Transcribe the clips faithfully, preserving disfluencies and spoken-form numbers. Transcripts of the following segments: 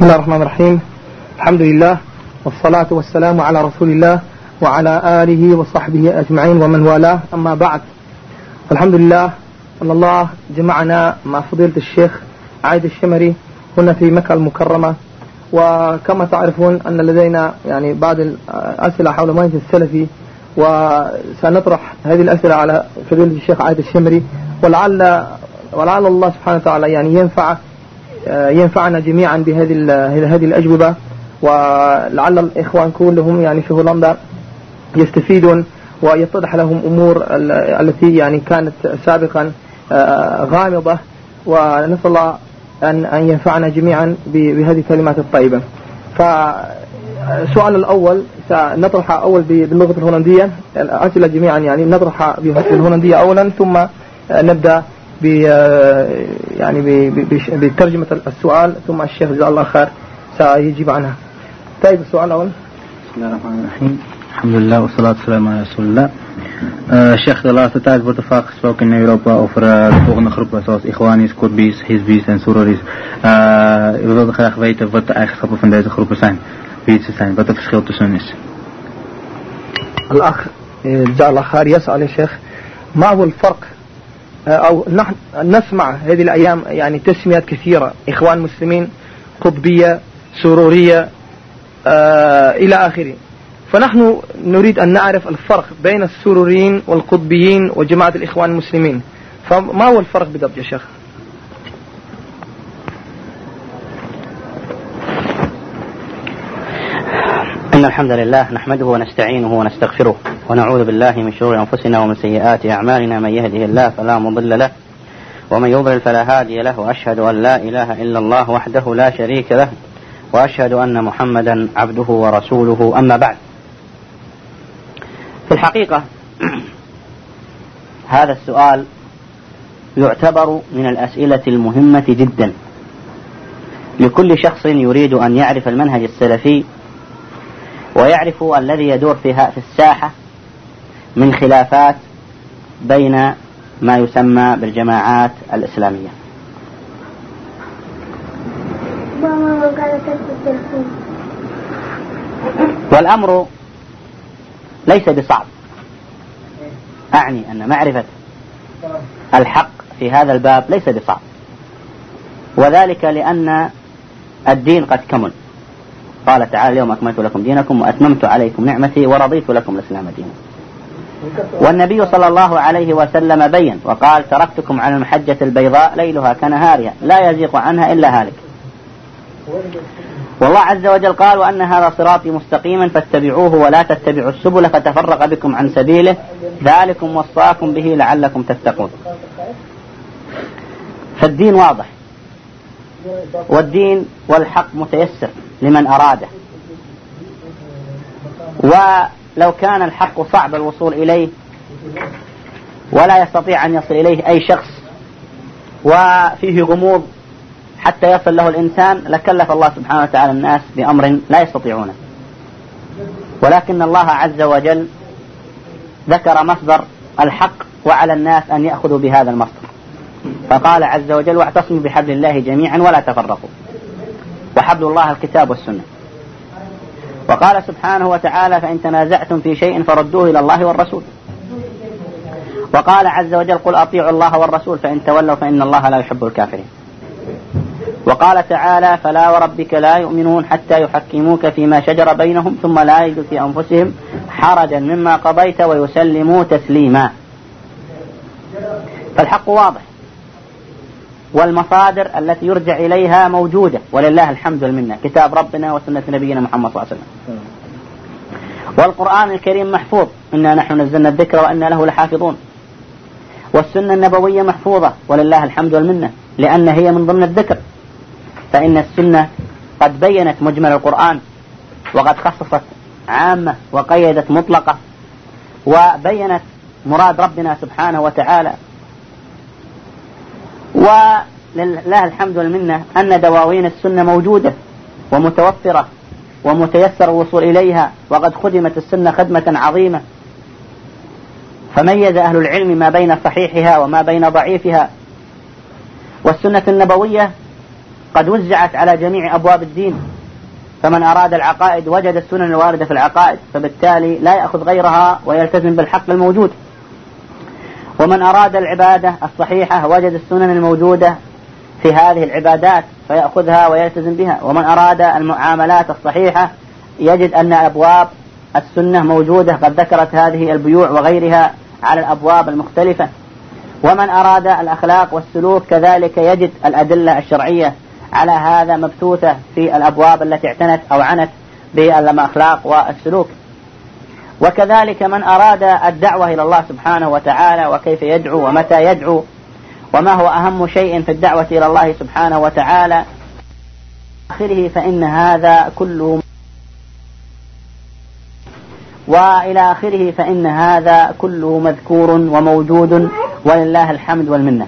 بسم الله الرحمن الرحيم. الحمد لله والصلاة والسلام على رسول الله وعلى آله وصحبه أجمعين ومن والاه، أما بعد. الحمد لله أن الله جمعنا مع فضيلة الشيخ عايد الشمري هنا في مكة المكرمة، وكما تعرفون أن لدينا يعني بعض الأسئلة حول منهج السلفي، وسنطرح هذه الأسئلة على فضيلة الشيخ عايد الشمري، ولعل ولعل الله سبحانه وتعالى يعني ينفع ينفعنا جميعا بهذه هذه الأجوبة، ولعل الإخوان كلهم يعني في هولندا يستفيدون ويتضح لهم أمور التي يعني كانت سابقا غامضة، ونسأل الله أن أن ينفعنا جميعا بهذه الكلمات الطيبة. فالسؤال الأول سنطرح أول باللغة الهولندية، الأسئلة جميعا يعني نطرح بالهولندية أولا، ثم نبدأ ب يعني بترجمة السؤال، ثم الشيخ جزاه الله خير سيجيب عنها. طيب السؤال الأول. بسم الله الرحمن الرحيم. الحمد لله والصلاة والسلام على رسول الله. Sheikh, de laatste tijd wordt er vaak gesproken in Europa over uh, de volgende groepen, zoals Ikhwanis, Qutbis, Hizbis en Sururis. Uh, we wilden graag weten wat de eigenschappen van deze groepen zijn, wie ze zijn, wat het verschil tussen hen is. الأخ جزاه الله خير يسأل الشيخ ما هو الفرق، أو نحن نسمع هذه الأيام يعني تسميات كثيرة، إخوان مسلمين، قطبية، سرورية آه إلى آخره، فنحن نريد أن نعرف الفرق بين السروريين والقطبيين وجماعة الإخوان المسلمين، فما هو الفرق بالضبط يا شيخ؟ إن الحمد لله نحمده ونستعينه ونستغفره ونعوذ بالله من شرور أنفسنا ومن سيئات أعمالنا، من يهده الله فلا مضل له ومن يضلل فلا هادي له، وأشهد أن لا إله إلا الله وحده لا شريك له، وأشهد أن محمدا عبده ورسوله. أما بعد، في الحقيقة هذا السؤال يعتبر من الأسئلة المهمة جدا لكل شخص يريد أن يعرف المنهج السلفي ويعرف الذي يدور فيها في الساحة من خلافات بين ما يسمى بالجماعات الإسلامية. والأمر ليس بصعب، أعني أن معرفة الحق في هذا الباب ليس بصعب، وذلك لأن الدين قد كمل. قال تعالى: اليوم أكملت لكم دينكم وأتممت عليكم نعمتي ورضيت لكم الإسلام دينا. والنبي صلى الله عليه وسلم بين وقال: تركتكم على المحجة البيضاء ليلها كنهارها لا يزيغ عنها إلا هالك. والله عز وجل قال: وأن هذا صراطي مستقيما فاتبعوه ولا تتبعوا السبل فتفرق بكم عن سبيله ذلكم وصاكم به لعلكم تتقون. فالدين واضح، والدين والحق متيسر لمن أراده، ولو كان الحق صعب الوصول إليه ولا يستطيع أن يصل إليه أي شخص وفيه غموض حتى يصل له الإنسان لكلف الله سبحانه وتعالى الناس بأمر لا يستطيعونه، ولكن الله عز وجل ذكر مصدر الحق وعلى الناس أن يأخذوا بهذا المصدر، فقال عز وجل: واعتصموا بحبل الله جميعا ولا تفرقوا، وحبل الله الكتاب والسنة. وقال سبحانه وتعالى: فإن تنازعتم في شيء فردوه إلى الله والرسول. وقال عز وجل: قل أطيعوا الله والرسول فإن تولوا فإن الله لا يحب الكافرين. وقال تعالى: فلا وربك لا يؤمنون حتى يحكموك فيما شجر بينهم ثم لا يجدوا في أنفسهم حرجا مما قضيت ويسلموا تسليما. فالحق واضح، والمصادر التي يرجع إليها موجودة ولله الحمد والمنة، كتاب ربنا وسنة نبينا محمد صلى الله عليه وسلم. والقرآن الكريم محفوظ، إنا نحن نزلنا الذكر وإنا له لحافظون. والسنة النبوية محفوظة ولله الحمد والمنة، لأن هي من ضمن الذكر، فإن السنة قد بينت مجمل القرآن وقد خصصت عامة وقيدت مطلقة وبينت مراد ربنا سبحانه وتعالى. ولله الحمد والمنة أن دواوين السنة موجودة ومتوفرة ومتيسر الوصول إليها، وقد خدمت السنة خدمة عظيمة، فميز أهل العلم ما بين صحيحها وما بين ضعيفها. والسنة النبوية قد وزعت على جميع أبواب الدين، فمن أراد العقائد وجد السنن الواردة في العقائد، فبالتالي لا يأخذ غيرها ويلتزم بالحق الموجود. ومن أراد العبادة الصحيحة وجد السنن الموجودة في هذه العبادات فيأخذها ويلتزم بها. ومن أراد المعاملات الصحيحة يجد أن أبواب السنة موجودة قد ذكرت هذه البيوع وغيرها على الأبواب المختلفة. ومن أراد الأخلاق والسلوك كذلك يجد الأدلة الشرعية على هذا مبثوثة في الأبواب التي اعتنت أو عنت بالأخلاق والسلوك. وكذلك من أراد الدعوة إلى الله سبحانه وتعالى وكيف يدعو ومتى يدعو وما هو أهم شيء في الدعوة إلى الله سبحانه وتعالى آخره فإن هذا كله وإلى آخره فإن هذا كله مذكور وموجود ولله الحمد والمنة.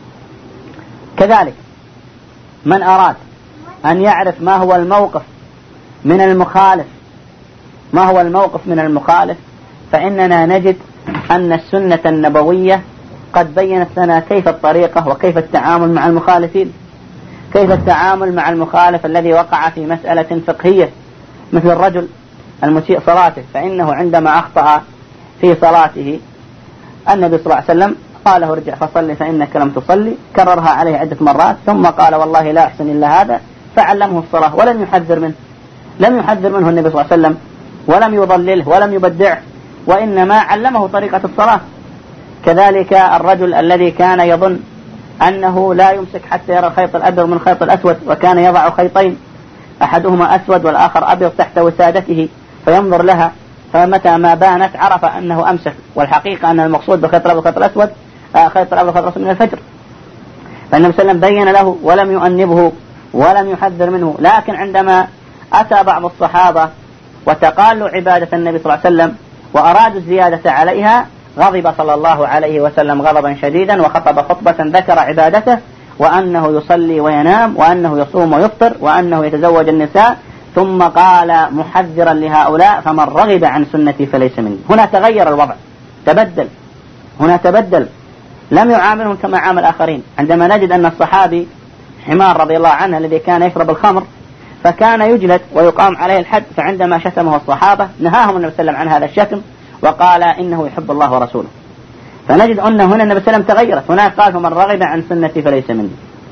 كذلك من أراد أن يعرف ما هو الموقف من المخالف ما هو الموقف من المخالف فإننا نجد أن السنة النبوية قد بينت لنا كيف الطريقة وكيف التعامل مع المخالفين، كيف التعامل مع المخالف الذي وقع في مسألة فقهية مثل الرجل المسيء صلاته، فإنه عندما أخطأ في صلاته النبي صلى الله عليه وسلم قال له ارجع فصلي فإنك لم تصلي، كررها عليه عدة مرات ثم قال والله لا أحسن إلا هذا، فعلمه الصلاة ولم يحذر منه لم يحذر منه النبي صلى الله عليه وسلم ولم يضلله ولم يبدعه، وإنما علمه طريقة الصلاة. كذلك الرجل الذي كان يظن أنه لا يمسك حتى يرى الخيط الأبيض من الخيط الأسود، وكان يضع خيطين أحدهما أسود والآخر أبيض تحت وسادته فينظر لها، فمتى ما بانت عرف أنه أمسك، والحقيقة أن المقصود بالخيط الأبيض والخيط الأسود خيط الأبيض والخيط الأسود من الفجر. فالنبي صلى الله عليه وسلم بين له ولم يؤنبه ولم يحذر منه. لكن عندما أتى بعض الصحابة وتقالوا عبادة النبي صلى الله عليه وسلم وأرادوا الزيادة عليها غضب صلى الله عليه وسلم غضبا شديدا وخطب خطبة ذكر عبادته وأنه يصلي وينام وأنه يصوم ويفطر وأنه يتزوج النساء، ثم قال محذرا لهؤلاء فمن رغب عن سنتي فليس مني. هنا تغير الوضع، تبدل هنا تبدل لم يعاملهم كما عامل الآخرين. عندما نجد أن الصحابي حمار رضي الله عنه الذي كان يشرب الخمر فكان يجلد ويقام عليه الحد، فعندما شتمه الصحابة نهاهم النبي صلى الله عليه وسلم عن هذا الشتم وقال إنه يحب الله ورسوله. فنجد أن هنا النبي صلى الله عليه وسلم تغيرت، هناك قال فمن رغب عن سنتي فليس مني.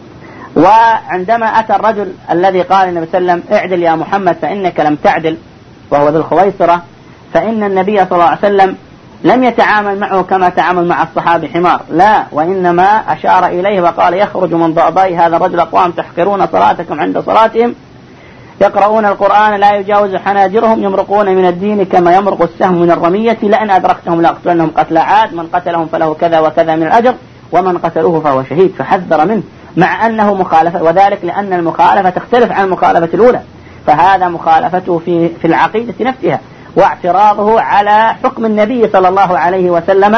وعندما أتى الرجل الذي قال النبي صلى الله عليه وسلم اعدل يا محمد فإنك لم تعدل وهو ذو الخويصرة، فإن النبي صلى الله عليه وسلم لم يتعامل معه كما تعامل مع الصحابي حمار، لا، وإنما أشار إليه وقال يخرج من ضعضاء هذا الرجل أقوام تحقرون صلاتكم عند صلاتهم يقرؤون القرآن لا يجاوز حناجرهم يمرقون من الدين كما يمرق السهم من الرمية لأن أدركتهم لأقتلنهم قتل عاد من قتلهم فله كذا وكذا من الأجر ومن قتلوه فهو شهيد، فحذر منه مع أنه مخالفة، وذلك لأن المخالفة تختلف عن المخالفة الأولى، فهذا مخالفته في في العقيدة نفسها واعتراضه على حكم النبي صلى الله عليه وسلم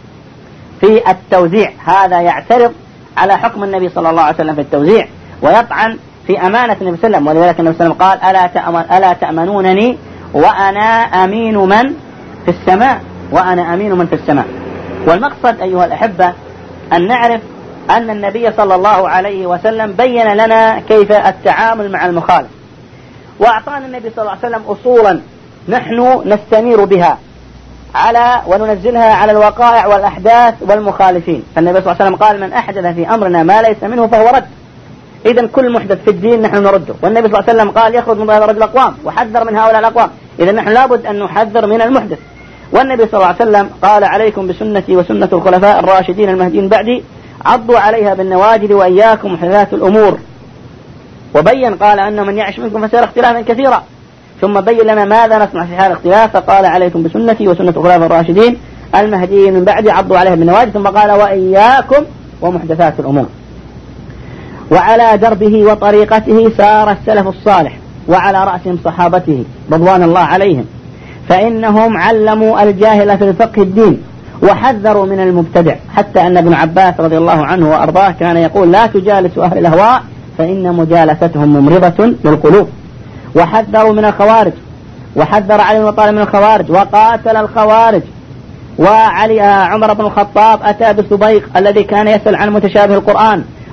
في التوزيع، هذا يعترض على حكم النبي صلى الله عليه وسلم في التوزيع ويطعن في أمانة النبي صلى الله عليه وسلم. ولذلك النبي صلى الله عليه وسلم قال ألا تأمن ألا تأمنونني وأنا أمين من في السماء وأنا أمين من في السماء. والمقصد أيها الأحبة أن نعرف أن النبي صلى الله عليه وسلم بين لنا كيف التعامل مع المخالف، وأعطانا النبي صلى الله عليه وسلم أصولا نحن نستنير بها على وننزلها على الوقائع والأحداث والمخالفين. فالنبي صلى الله عليه وسلم قال من أحدث في أمرنا ما ليس منه فهو رد، إذن كل محدث في الدين نحن نرده. والنبي صلى الله عليه وسلم قال يخرج من هذا الرجل أقوام وحذر من هؤلاء الأقوام، إذن نحن لابد أن نحذر من المحدث. والنبي صلى الله عليه وسلم قال عليكم بسنتي وسنة الخلفاء الراشدين المهديين بعدي عضوا عليها بالنواجذ وإياكم محدثات الأمور. وبين قال أن من يعش منكم فسيرى اختلافا كثيرا، ثم بين لنا ماذا نصنع في حال الاختلاف، فقال عليكم بسنتي وسنة الخلفاء الراشدين المهديين من بعدي عضوا عليها بالنواجذ، ثم قال وإياكم ومحدثات الأمور. وعلى دربه وطريقته سار السلف الصالح وعلى رأسهم صحابته رضوان الله عليهم، فإنهم علموا الجاهل في الفقه الدين وحذروا من المبتدع، حتى أن ابن عباس رضي الله عنه وأرضاه كان يقول لا تجالسوا أهل الأهواء فإن مجالستهم ممرضة للقلوب. وحذروا من الخوارج، وحذر علي بن طالب من الخوارج وقاتل الخوارج. وعلي عمر بن الخطاب أتى بسبيق الذي كان يسأل عن متشابه القرآن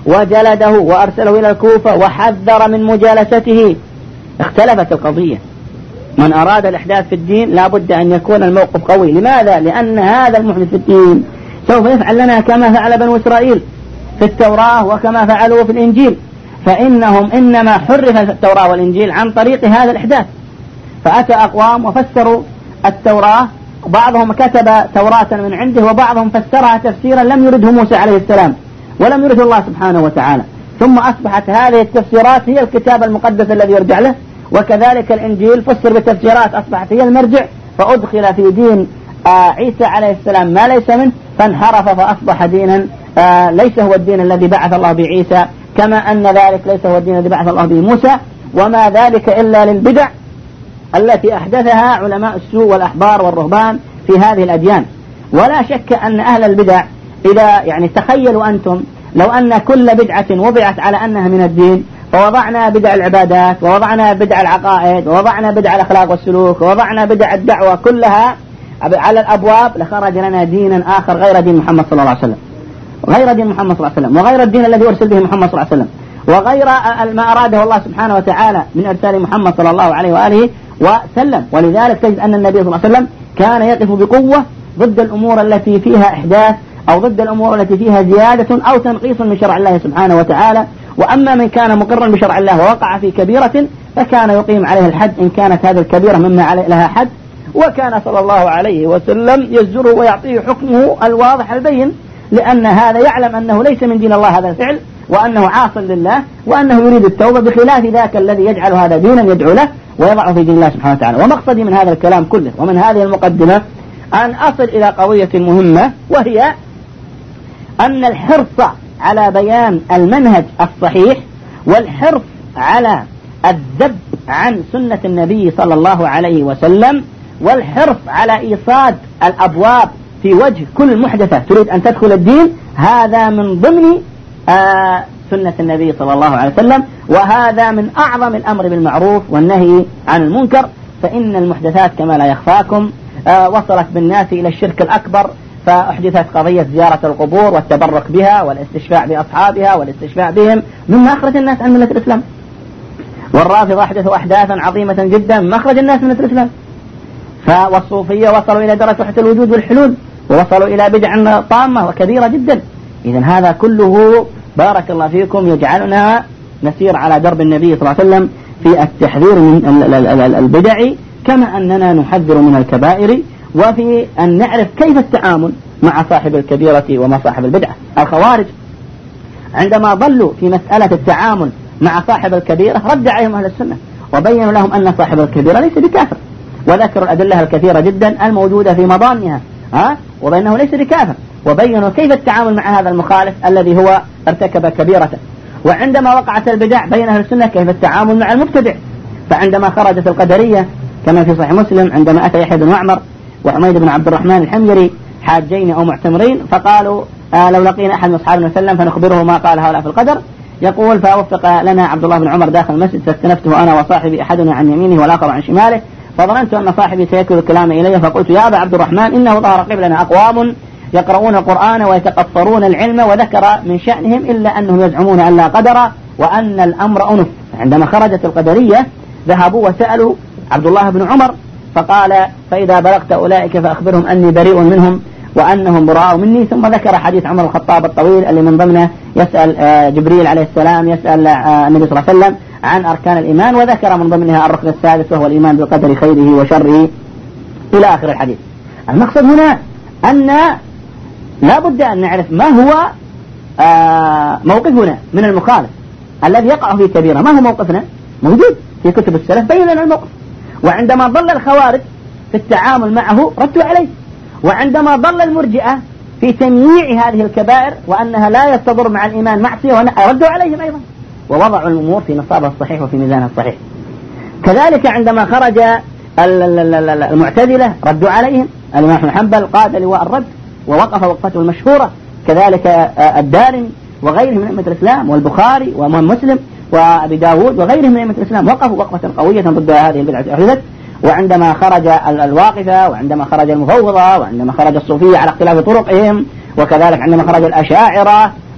وجلده وأرسله إلى الكوفة وحذر من مجالسته. اختلفت القضية. من أراد الإحداث في الدين لا بد أن يكون الموقف قوي. لماذا؟ لأن هذا المحدث في الدين سوف يفعل لنا كما فعل بنو إسرائيل في التوراة وكما فعلوا في الإنجيل، فإنهم إنما حرف التوراة والإنجيل عن طريق هذا الإحداث. فأتى أقوام وفسروا التوراة، بعضهم كتب توراة من عنده وبعضهم فسرها تفسيرا لم يرده موسى عليه السلام ولم يرده الله سبحانه وتعالى، ثم أصبحت هذه التفسيرات هي الكتاب المقدس الذي يرجع له، وكذلك الإنجيل فسر بالتفسيرات أصبحت هي المرجع، فأدخل في دين آه عيسى عليه السلام ما ليس منه فانحرف فأصبح دينا آه ليس هو الدين الذي بعث الله بعيسى، كما أن ذلك ليس هو الدين الذي بعث الله به موسى. وما ذلك إلا للبدع التي أحدثها علماء السوء والأحبار والرهبان في هذه الأديان. ولا شك أن أهل البدع إذا يعني تخيلوا أنتم لو أن كل بدعة وضعت على أنها من الدين، فوضعنا بدع العبادات ووضعنا بدع العقائد ووضعنا بدع الأخلاق والسلوك ووضعنا بدع الدعوة كلها على الأبواب، لخرج لنا دينا آخر غير دين محمد صلى الله عليه وسلم، غير دين محمد صلى الله عليه وسلم، وغير الدين الذي أرسل به محمد صلى الله عليه وسلم، وغير ما أراده الله سبحانه وتعالى من إرسال محمد صلى الله عليه وآله وسلم. ولذلك تجد أن النبي صلى الله عليه وسلم كان يقف بقوة ضد الأمور التي فيها إحداث أو ضد الأمور التي فيها زيادة أو تنقيص من شرع الله سبحانه وتعالى. وأما من كان مقرا بشرع الله ووقع في كبيرة فكان يقيم عليه الحد إن كانت هذه الكبيرة مما عليه لها حد، وكان صلى الله عليه وسلم يزجره ويعطيه حكمه الواضح البين، لأن هذا يعلم أنه ليس من دين الله هذا الفعل، وأنه عاص لله، وأنه يريد التوبة، بخلاف ذاك الذي يجعل هذا دينا يدعو له ويضعه في دين الله سبحانه وتعالى. ومقصدي من هذا الكلام كله ومن هذه المقدمة أن أصل إلى قضية مهمة، وهي أن الحرص على بيان المنهج الصحيح والحرص على الذب عن سنة النبي صلى الله عليه وسلم والحرص على إيصاد الأبواب في وجه كل محدثة تريد أن تدخل الدين، هذا من ضمن آه سنة النبي صلى الله عليه وسلم، وهذا من أعظم الأمر بالمعروف والنهي عن المنكر. فإن المحدثات كما لا يخفاكم آه وصلت بالناس إلى الشرك الأكبر، فأحدثت قضية زيارة القبور والتبرك بها والاستشفاع بأصحابها والاستشفاع بهم مما أخرج الناس عن ملة الإسلام. والرافضة أحدثوا أحداثا عظيمة جدا مما أخرج الناس من ملة الإسلام. فالصوفية وصلوا إلى درجة وحدة الوجود والحلول، ووصلوا إلى بدع طامة وكبيرة جدا. إذن هذا كله بارك الله فيكم يجعلنا نسير على درب النبي صلى الله عليه وسلم في التحذير من البدع، كما أننا نحذر من الكبائر، وفي أن نعرف كيف التعامل مع صاحب الكبيرة ومع صاحب البدعة. الخوارج عندما ضلوا في مسألة التعامل مع صاحب الكبيرة رد عليهم أهل السنة وبينوا لهم أن صاحب الكبيرة ليس بكافر، وذكروا الأدلة الكثيرة جدا الموجودة في مضانها ها وبأنه ليس بكافر، وبينوا كيف التعامل مع هذا المخالف الذي هو ارتكب كبيرة. وعندما وقعت البدع بين أهل السنة كيف التعامل مع المبتدع. فعندما خرجت القدرية كما في صحيح مسلم عندما أتى يحيى بن معمر وحميد بن عبد الرحمن الحميري حاجين أو معتمرين، فقالوا آه لو لقينا أحد من أصحاب النبي صلى الله عليه وسلم فنخبره ما قال هؤلاء في القدر. يقول فوفق لنا عبد الله بن عمر داخل المسجد، فاستنفته أنا وصاحبي أحدنا عن يمينه والآخر عن شماله، فظننت أن صاحبي سيكل الكلام إلي، فقلت يا أبا عبد الرحمن إنه ظهر قبلنا أقوام يقرؤون القرآن ويتقفرون العلم، وذكر من شأنهم إلا أنهم يزعمون أن لا قدر وأن الأمر أنف. عندما خرجت القدرية ذهبوا وسألوا عبد الله بن عمر فقال فإذا بلغت أولئك فأخبرهم أني بريء منهم وأنهم براء مني. ثم ذكر حديث عمر الخطاب الطويل اللي من ضمنه يسأل جبريل عليه السلام يسأل النبي صلى الله عليه وسلم عن أركان الإيمان، وذكر من ضمنها الركن السادس وهو الإيمان بالقدر خيره وشره إلى آخر الحديث. المقصد هنا أن لا بد أن نعرف ما هو موقفنا من المخالف الذي يقع في كبيرة. ما هو موقفنا؟ موجود في كتب السلف بين لنا الموقف. وعندما ضل الخوارج في التعامل معه ردوا عليه، وعندما ضل المرجئة في تمييع هذه الكبائر وأنها لا تضر مع الإيمان معصية ردوا عليهم أيضا، ووضعوا الأمور في نصابها الصحيح وفي ميزانها الصحيح. كذلك عندما خرج المعتزلة ردوا عليهم، الإمام أحمد بن حنبل قاد لواء الرد ووقف وقفته المشهورة، كذلك الدارمي وغيرهم من أئمة الإسلام والبخاري وإمام مسلم وأبي داود وغيرهم من أئمة الإسلام وقفوا وقفة قوية ضد هذه البدعة أحدثت. وعندما خرج الواقفة وعندما خرج المفوضة وعندما خرج الصوفية على اختلاف طرقهم، وكذلك عندما خرج الأشاعرة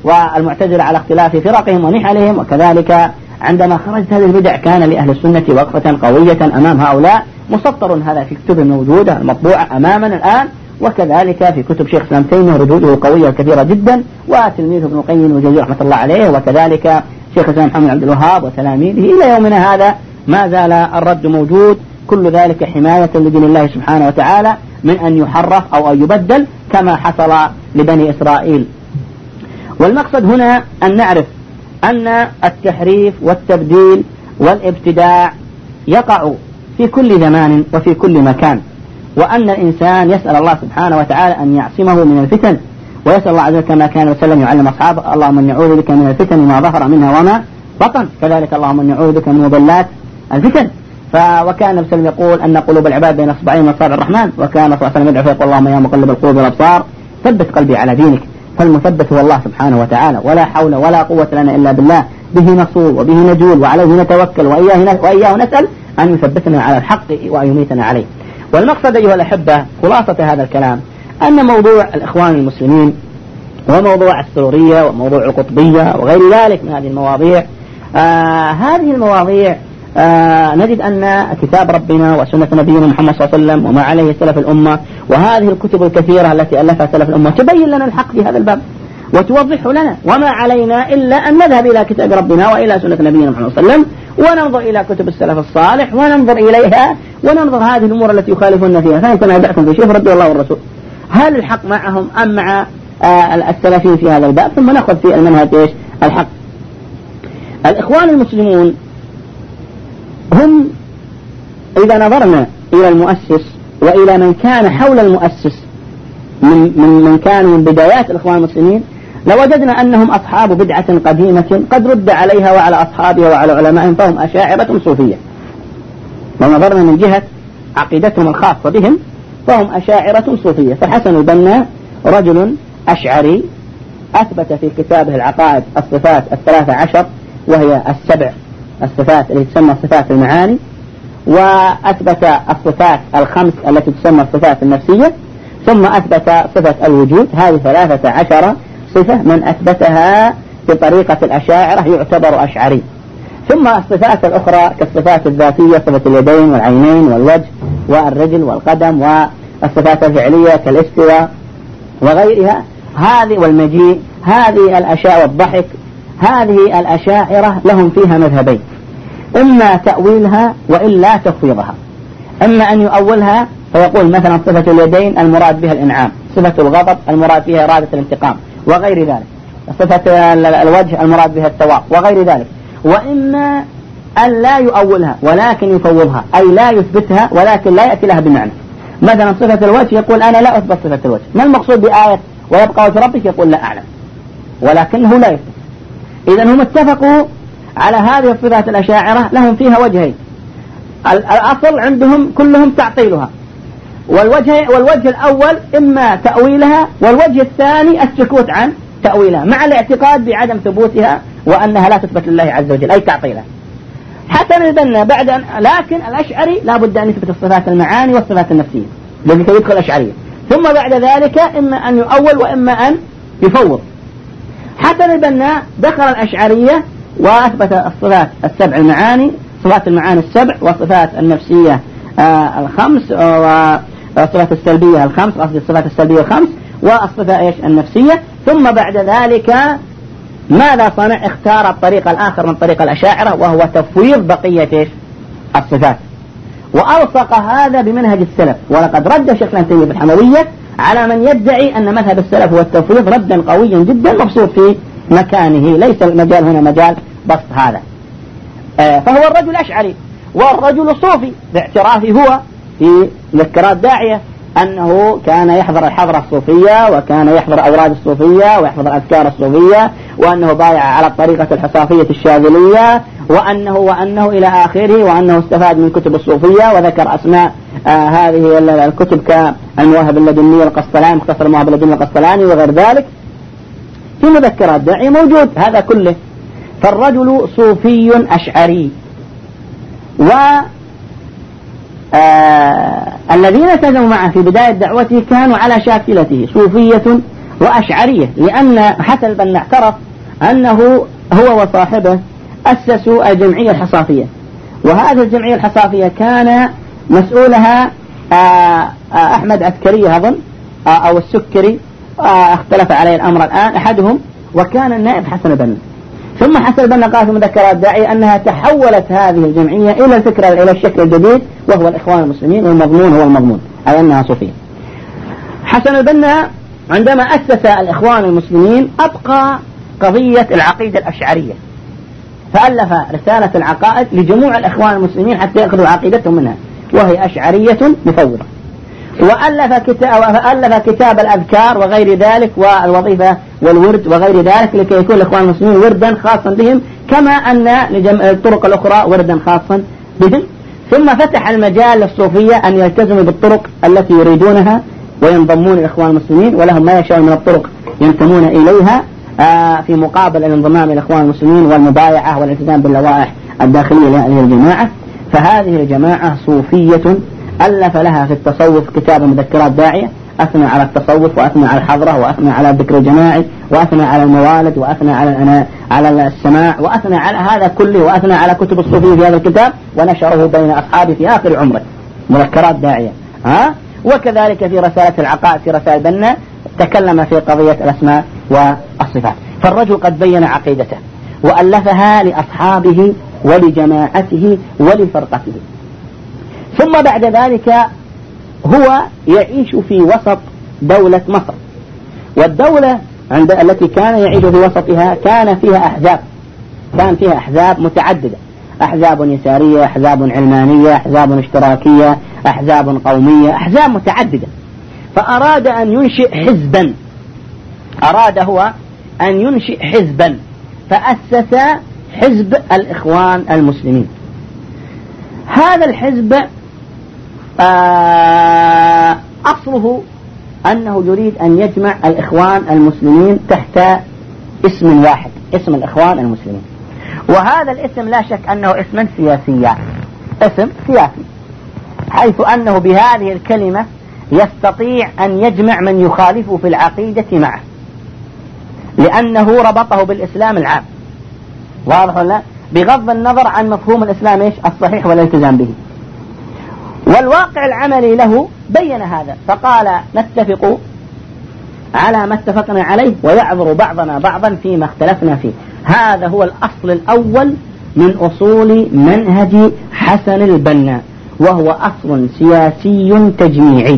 والمعتزلة على اختلاف فرقهم ونحلهم. وكذلك عندما خرجت هذه البدع كان لأهل السنة وقفة قوية أمام هؤلاء، مسطر هذا في كتب موجودة المطبوعة أمامنا الآن، وكذلك في كتب شيخ الإسلام تيمية ردوده قوية كثيرة جدا، وتلميذه ابن القيم الجوزي رحمة الله عليه، وكذلك شيخ الإسلام محمد عبد الوهاب وتلاميذه إلى يومنا هذا ما زال الرد موجود. كل ذلك حماية لدين الله سبحانه وتعالى من أن يحرف أو أن يبدل كما حصل لبني إسرائيل. والمقصد هنا أن نعرف أن التحريف والتبديل والابتداع يقع في كل زمان وفي كل مكان، وأن الإنسان يسأل الله سبحانه وتعالى أن يعصمه من الفتن، ويسأل الله عز وجل كما كان وسلم يعلم أصحابه: اللهم إني أعوذ بك من الفتن ما ظهر منها وما بطن، كذلك اللهم إني أعوذ بك من مضلات الفتن. وكان النبي صلى الله عليه وسلم يقول أن قلوب العباد بين أصبعين من أصابع الرحمن، وكان صلى الله عليه وسلم يدعو فيقول: اللهم يا مقلب القلوب والأبصار ثبت قلبي على دينك. فالمثبت هو الله سبحانه وتعالى، ولا حول ولا قوة لنا إلا بالله، به نصول وبه نجول وعليه نتوكل وإياه, وإياه نسأل أن يثبتنا على الحق وأن يميتنا عليه. والمقصد أيها الأحبة خلاصة هذا الكلام أن موضوع الإخوان المسلمين وموضوع السرورية وموضوع القطبية وغير ذلك من هذه المواضيع، آه هذه المواضيع آه نجد أن كتاب ربنا وسنة نبينا محمد صلى الله عليه وسلم وما عليه سلف الأمة وهذه الكتب الكثيرة التي ألفها سلف الأمة تبين لنا الحق في هذا الباب وتوضحه لنا، وما علينا إلا أن نذهب إلى كتاب ربنا وإلى سنة نبينا محمد صلى الله عليه وسلم وننظر إلى كتب السلف الصالح وننظر إليها وننظر هذه الأمور التي يخالفون فيها. فإن تنازعتم في شيء فردوا الله والرسول، هل الحق معهم أم مع آه السلفين في هذا الباب؟ ثم نأخذ في المنهج إيش الحق. الإخوان المسلمون هم إذا نظرنا إلى المؤسس وإلى من كان حول المؤسس من, من, من كان من بدايات الإخوان المسلمين لوجدنا أنهم أصحاب بدعة قديمة قد رد عليها وعلى أصحابها وعلى علمائهم، فهم أشاعرة صوفية. ونظرنا من جهة عقيدتهم الخاصة بهم فهم أشاعرة صوفية. فحسن البنا رجل أشعري أثبت في كتابه العقائد الصفات الثلاثة عشر وهي السبع الصفات التي تسمى صفات المعاني، وأثبت الصفات الخمس التي تسمى الصفات النفسية، ثم أثبت صفة الوجود. هذه ثلاثة عشر صفة من أثبتها بطريقة الأشاعرة يعتبر أشعري. ثم الصفات الأخرى كالصفات الذاتية صفة اليدين والعينين والوجه والرجل والقدم، والصفات الفعلية كالاستواء وغيرها هذه والمجيء، هذه الأشياء والضحك، هذه الأشاعرة لهم فيها مذهبين: إما تأويلها وإلا تفويضها. إما أن يؤولها فيقول مثلا صفة اليدين المراد بها الإنعام، صفة الغضب المراد بها إرادة الانتقام وغير ذلك، صفة الوجه المراد بها الثواب وغير ذلك. وإما أن لا يؤولها ولكن يفوضها، أي لا يثبتها ولكن لا يأتي لها بمعنى. مثلا صفة الوجه يقول أنا لا أثبت صفة الوجه، ما المقصود بآية ويبقى وجه ربك؟ يقول لا أعلم، ولكنه لا يثبت. إذن هم اتفقوا على هذه الصفات الأشاعرة لهم فيها وجهين، الأصل عندهم كلهم تعطيلها، والوجه, والوجه الأول إما تأويلها، والوجه الثاني السكوت عن تأويلها مع الاعتقاد بعدم ثبوتها وأنها لا تثبت لله عز وجل أي تعطيلها. حتى نبنى بعد أن لكن الأشعري لا بد أن يثبت الصفات المعاني والصفات النفسية لذلك يدخل الأشعرية، ثم بعد ذلك إما أن يؤول وإما أن يفوض. حتى نبنى دخل الأشعرية وأثبت الصفات السبع المعاني، صفات المعاني السبع، والصفات النفسية آه الخمس، والصفات السلبية الخمس، قصدي الصفات السلبية الخمس والصفة إيش النفسية. ثم بعد ذلك ماذا صنع؟ اختار الطريق الآخر من طريق الأشاعرة وهو تفويض بقية إيش الصفات، وألصق هذا بمنهج السلف. ولقد رد شيخ الإسلام تيمية الحموية على من يدعي أن مذهب السلف هو التفويض ردا قويا جدا مبسوط في مكانه، ليس المجال هنا مجال بسط هذا. آه فهو الرجل أشعري والرجل صوفي باعترافه هو في مذكرات داعية أنه كان يحضر الحضرة الصوفية وكان يحضر أوراد الصوفية ويحضر الأذكار الصوفية، وأنه بايع على الطريقة الحصافية الشاذلية، وأنه وأنه إلى آخره، وأنه استفاد من كتب الصوفية وذكر أسماء آه هذه الكتب كالمواهب اللدنية القسطلاني، مختصر المواهب اللدنية القسطلاني وغير ذلك في مذكرات داعية موجود هذا كله. فالرجل صوفي أشعري، و آه الذين التزموا معه في بداية دعوته كانوا على شاكلته صوفية وأشعرية، لأن حسن البنا اعترف أنه هو وصاحبه أسسوا الجمعية الحصافية، وهذه الجمعية الحصافية كان مسؤولها أحمد عسكري أظن أو السكري، اختلف عليه الأمر الآن أحدهم، وكان النائب حسن البنا. ثم حسن البنا قال في مذكرات داعية أنها تحولت هذه الجمعية إلى الفكرة إلى الشكل الجديد وهو الإخوان المسلمين، والمضمون هو المضمون أي أنها صوفية. حسن البنا عندما أسس الإخوان المسلمين أبقى قضية العقيدة الأشعرية، فألف رسالة العقائد لجموع الإخوان المسلمين حتى يأخذوا عقيدتهم منها، وهي أشعرية مفوضة. وألف كتاب, وألف كتاب الأذكار وغير ذلك والوظيفة والورد وغير ذلك لكي يكون الإخوان المسلمين وردا خاصا بهم، كما أن الطرق الأخرى وردا خاصا بهم. ثم فتح المجال للصوفية أن يلتزموا بالطرق التي يريدونها وينضمون الإخوان المسلمين، ولهم ما يشاء من الطرق ينتمون إليها في مقابل الانضمام الإخوان المسلمين والمبايعة والالتزام باللوائح الداخلية لهذه الجماعة. فهذه الجماعة صوفية ألف لها في التصوف كتاب مذكرات داعية، أثنى على التصوف وأثنى على الحضرة وأثنى على الذكر الجماعي وأثنى على الموالد وأثنى على على السماع وأثنى على هذا كله، وأثنى على كتب الصوفية في هذا الكتاب ونشره بين أصحابه في آخر عمره، مذكرات داعية. ها وكذلك في رسالة العقائد في رسائل بنا تكلم في قضية الأسماء والصفات. فالرجل قد بين عقيدته وألفها لأصحابه ولجماعته ولفرقته. ثم بعد ذلك هو يعيش في وسط دولة مصر، والدولة عند التي كان يعيش في وسطها كان فيها أحزاب، كان فيها أحزاب متعددة، أحزاب يسارية، أحزاب علمانية، أحزاب اشتراكية، أحزاب قومية، أحزاب متعددة. فأراد أن ينشئ حزبا، أراد هو أن ينشئ حزبا فأسس حزب الإخوان المسلمين. هذا الحزب آه أصله أنه يريد أن يجمع الإخوان المسلمين تحت اسم واحد، اسم الإخوان المسلمين. وهذا الاسم لا شك أنه اسم سياسي، اسم سياسي، حيث أنه بهذه الكلمة يستطيع أن يجمع من يخالفه في العقيدة معه، لأنه ربطه بالإسلام العام، واضح ولا؟ بغض النظر عن مفهوم الإسلام إيش الصحيح والالتزام به. والواقع العملي له بين هذا، فقال نتفق على ما اتفقنا عليه ويعذر بعضنا بعضا فيما اختلفنا فيه. هذا هو الأصل الأول من أصول منهج حسن البنا، وهو أصل سياسي تجميعي،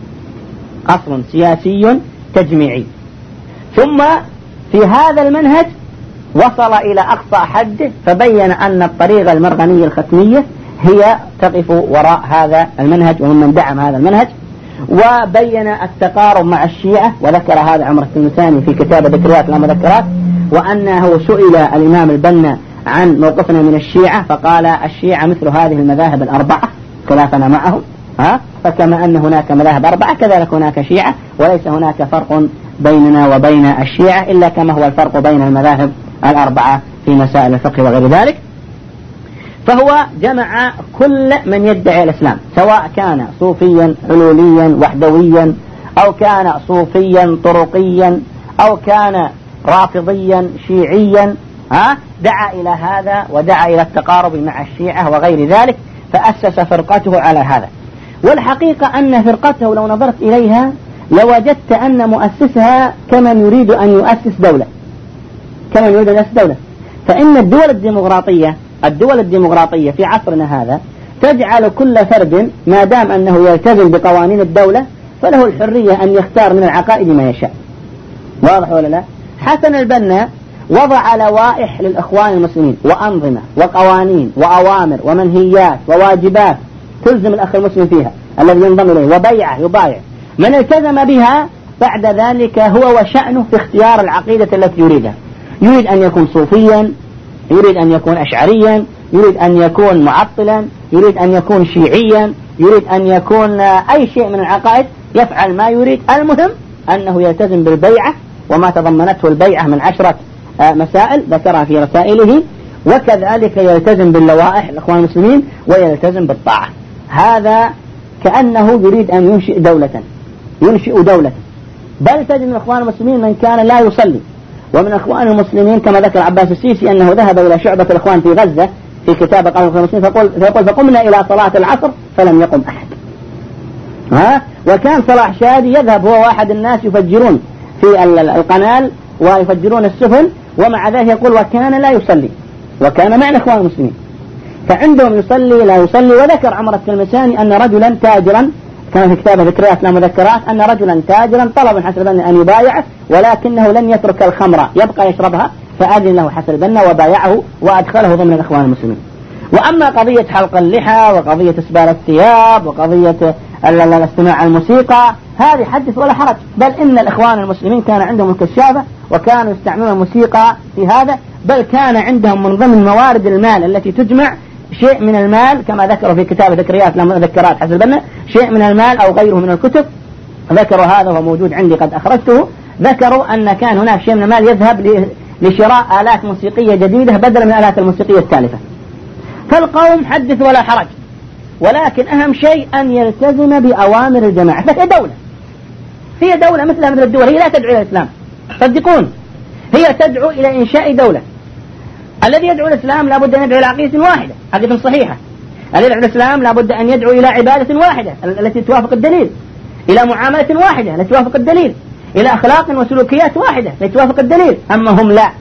أصل سياسي تجميعي. ثم في هذا المنهج وصل إلى أقصى حده، فبين أن الطريقة المرغنية الختمية هي تقف وراء هذا المنهج ومن دعم هذا المنهج، وبين التقارب مع الشيعة، وذكر هذا عمر التلمساني في كتاب ذكريات المذكرات، وأنه سئل الإمام البنا عن موقفنا من الشيعة فقال الشيعة مثل هذه المذاهب الأربعة خلافنا معهم، ها فكما أن هناك مذاهب أربعة كذلك هناك شيعة، وليس هناك فرق بيننا وبين الشيعة إلا كما هو الفرق بين المذاهب الأربعة في مسائل الفقه وغير ذلك. فهو جمع كل من يدعي الإسلام، سواء كان صوفيا حلوليا وحدويا، أو كان صوفيا طرقيا، أو كان رافضيا شيعيا، ها دعا إلى هذا ودعا إلى التقارب مع الشيعة وغير ذلك، فأسس فرقته على هذا. والحقيقة أن فرقته لو نظرت إليها لوجدت أن مؤسسها كمن يريد أن يؤسس دولة، كمن يريد أن يؤسس دولة. فإن الدول الديمقراطية الدول الديمقراطية في عصرنا هذا تجعل كل فرد ما دام أنه يلتزم بقوانين الدولة فله الحرية أن يختار من العقائد ما يشاء، واضح ولا لا؟ حسن البنا وضع لوائح للإخوان المسلمين وأنظمة وقوانين وأوامر ومنهيات وواجبات تلزم الأخ المسلم فيها الذي ينضم إليه، وبيعة يبايع من التزم بها بعد ذلك هو وشأنه في اختيار العقيدة التي يريدها. يريد أن يكون صوفيا، يريد أن يكون أشعريا، يريد أن يكون معطلا، يريد أن يكون شيعيا، يريد أن يكون أي شيء من العقائد، يفعل ما يريد. المهم أنه يلتزم بالبيعة وما تضمنته البيعة من عشرة مسائل ذكرها في رسائله، وكذلك يلتزم باللوائح الإخوان المسلمين ويلتزم بالطاعة. هذا كأنه يريد أن ينشئ دولة، ينشئ دولة بل تجد من إخوان المسلمين من كان لا يصلي. ومن إخوان المسلمين كما ذكر عباس السيسي أنه ذهب إلى شعبة الإخوان في غزة في كتاب قال الإخوان المسلمين فقل, فقل فقمنا إلى صلاة العصر فلم يقم أحد. ها؟ وكان صلاح شادي يذهب هو واحد الناس يفجرون في القنال ويفجرون السفن، ومع ذلك يقول وكان لا يصلي، وكان مع الإخوان المسلمين. فعندهم يصلي لا يصلي. وذكر عمر التلمساني أن رجلا تاجرا كان في كتابه ذكريات لا مذكرات أن رجلا تاجرا طلب من حسن البنا أن يبايعه ولكنه لم يترك الخمر يبقى يشربها، فأذن له حسن البنا وبايعه وأدخله ضمن الإخوان المسلمين. وأما قضية حلق اللحى وقضية إسبال الثياب وقضية الاستماع الموسيقى هذه حدث ولا حرج، بل إن الإخوان المسلمين كان عندهم الكشافة وكانوا يستعملون الموسيقى في هذا، بل كان عندهم من ضمن موارد المال التي تجمع شيء من المال كما ذكروا في كتاب ذكريات لا مذكرات حسن البنا، شيء من المال أو غيره من الكتب ذكروا هذا وموجود عندي قد أخرجته. ذكروا أن كان هناك شيء من المال يذهب لشراء آلات موسيقية جديدة بدلا من الآلات الموسيقية التالفة. فالقوم حدث ولا حرج، ولكن أهم شيء أن يلتزم بأوامر الجماعة. فهي دولة هي دولة مثلها مثل الدول، هي لا تدعو إلى الإسلام صدقون، هي تدعو إلى إنشاء دولة. الذي يدعو الإسلام لابد أن يدعو إلى عقيدة واحدة، عقيدة صحيحة. الذي يدعو الإسلام لابد أن يدعو إلى عبادة واحدة التي توافق الدليل، إلى معاملة واحدة التي توافق الدليل، إلى أخلاق وسلوكيات واحدة التي توافق الدليل. أما هم لا،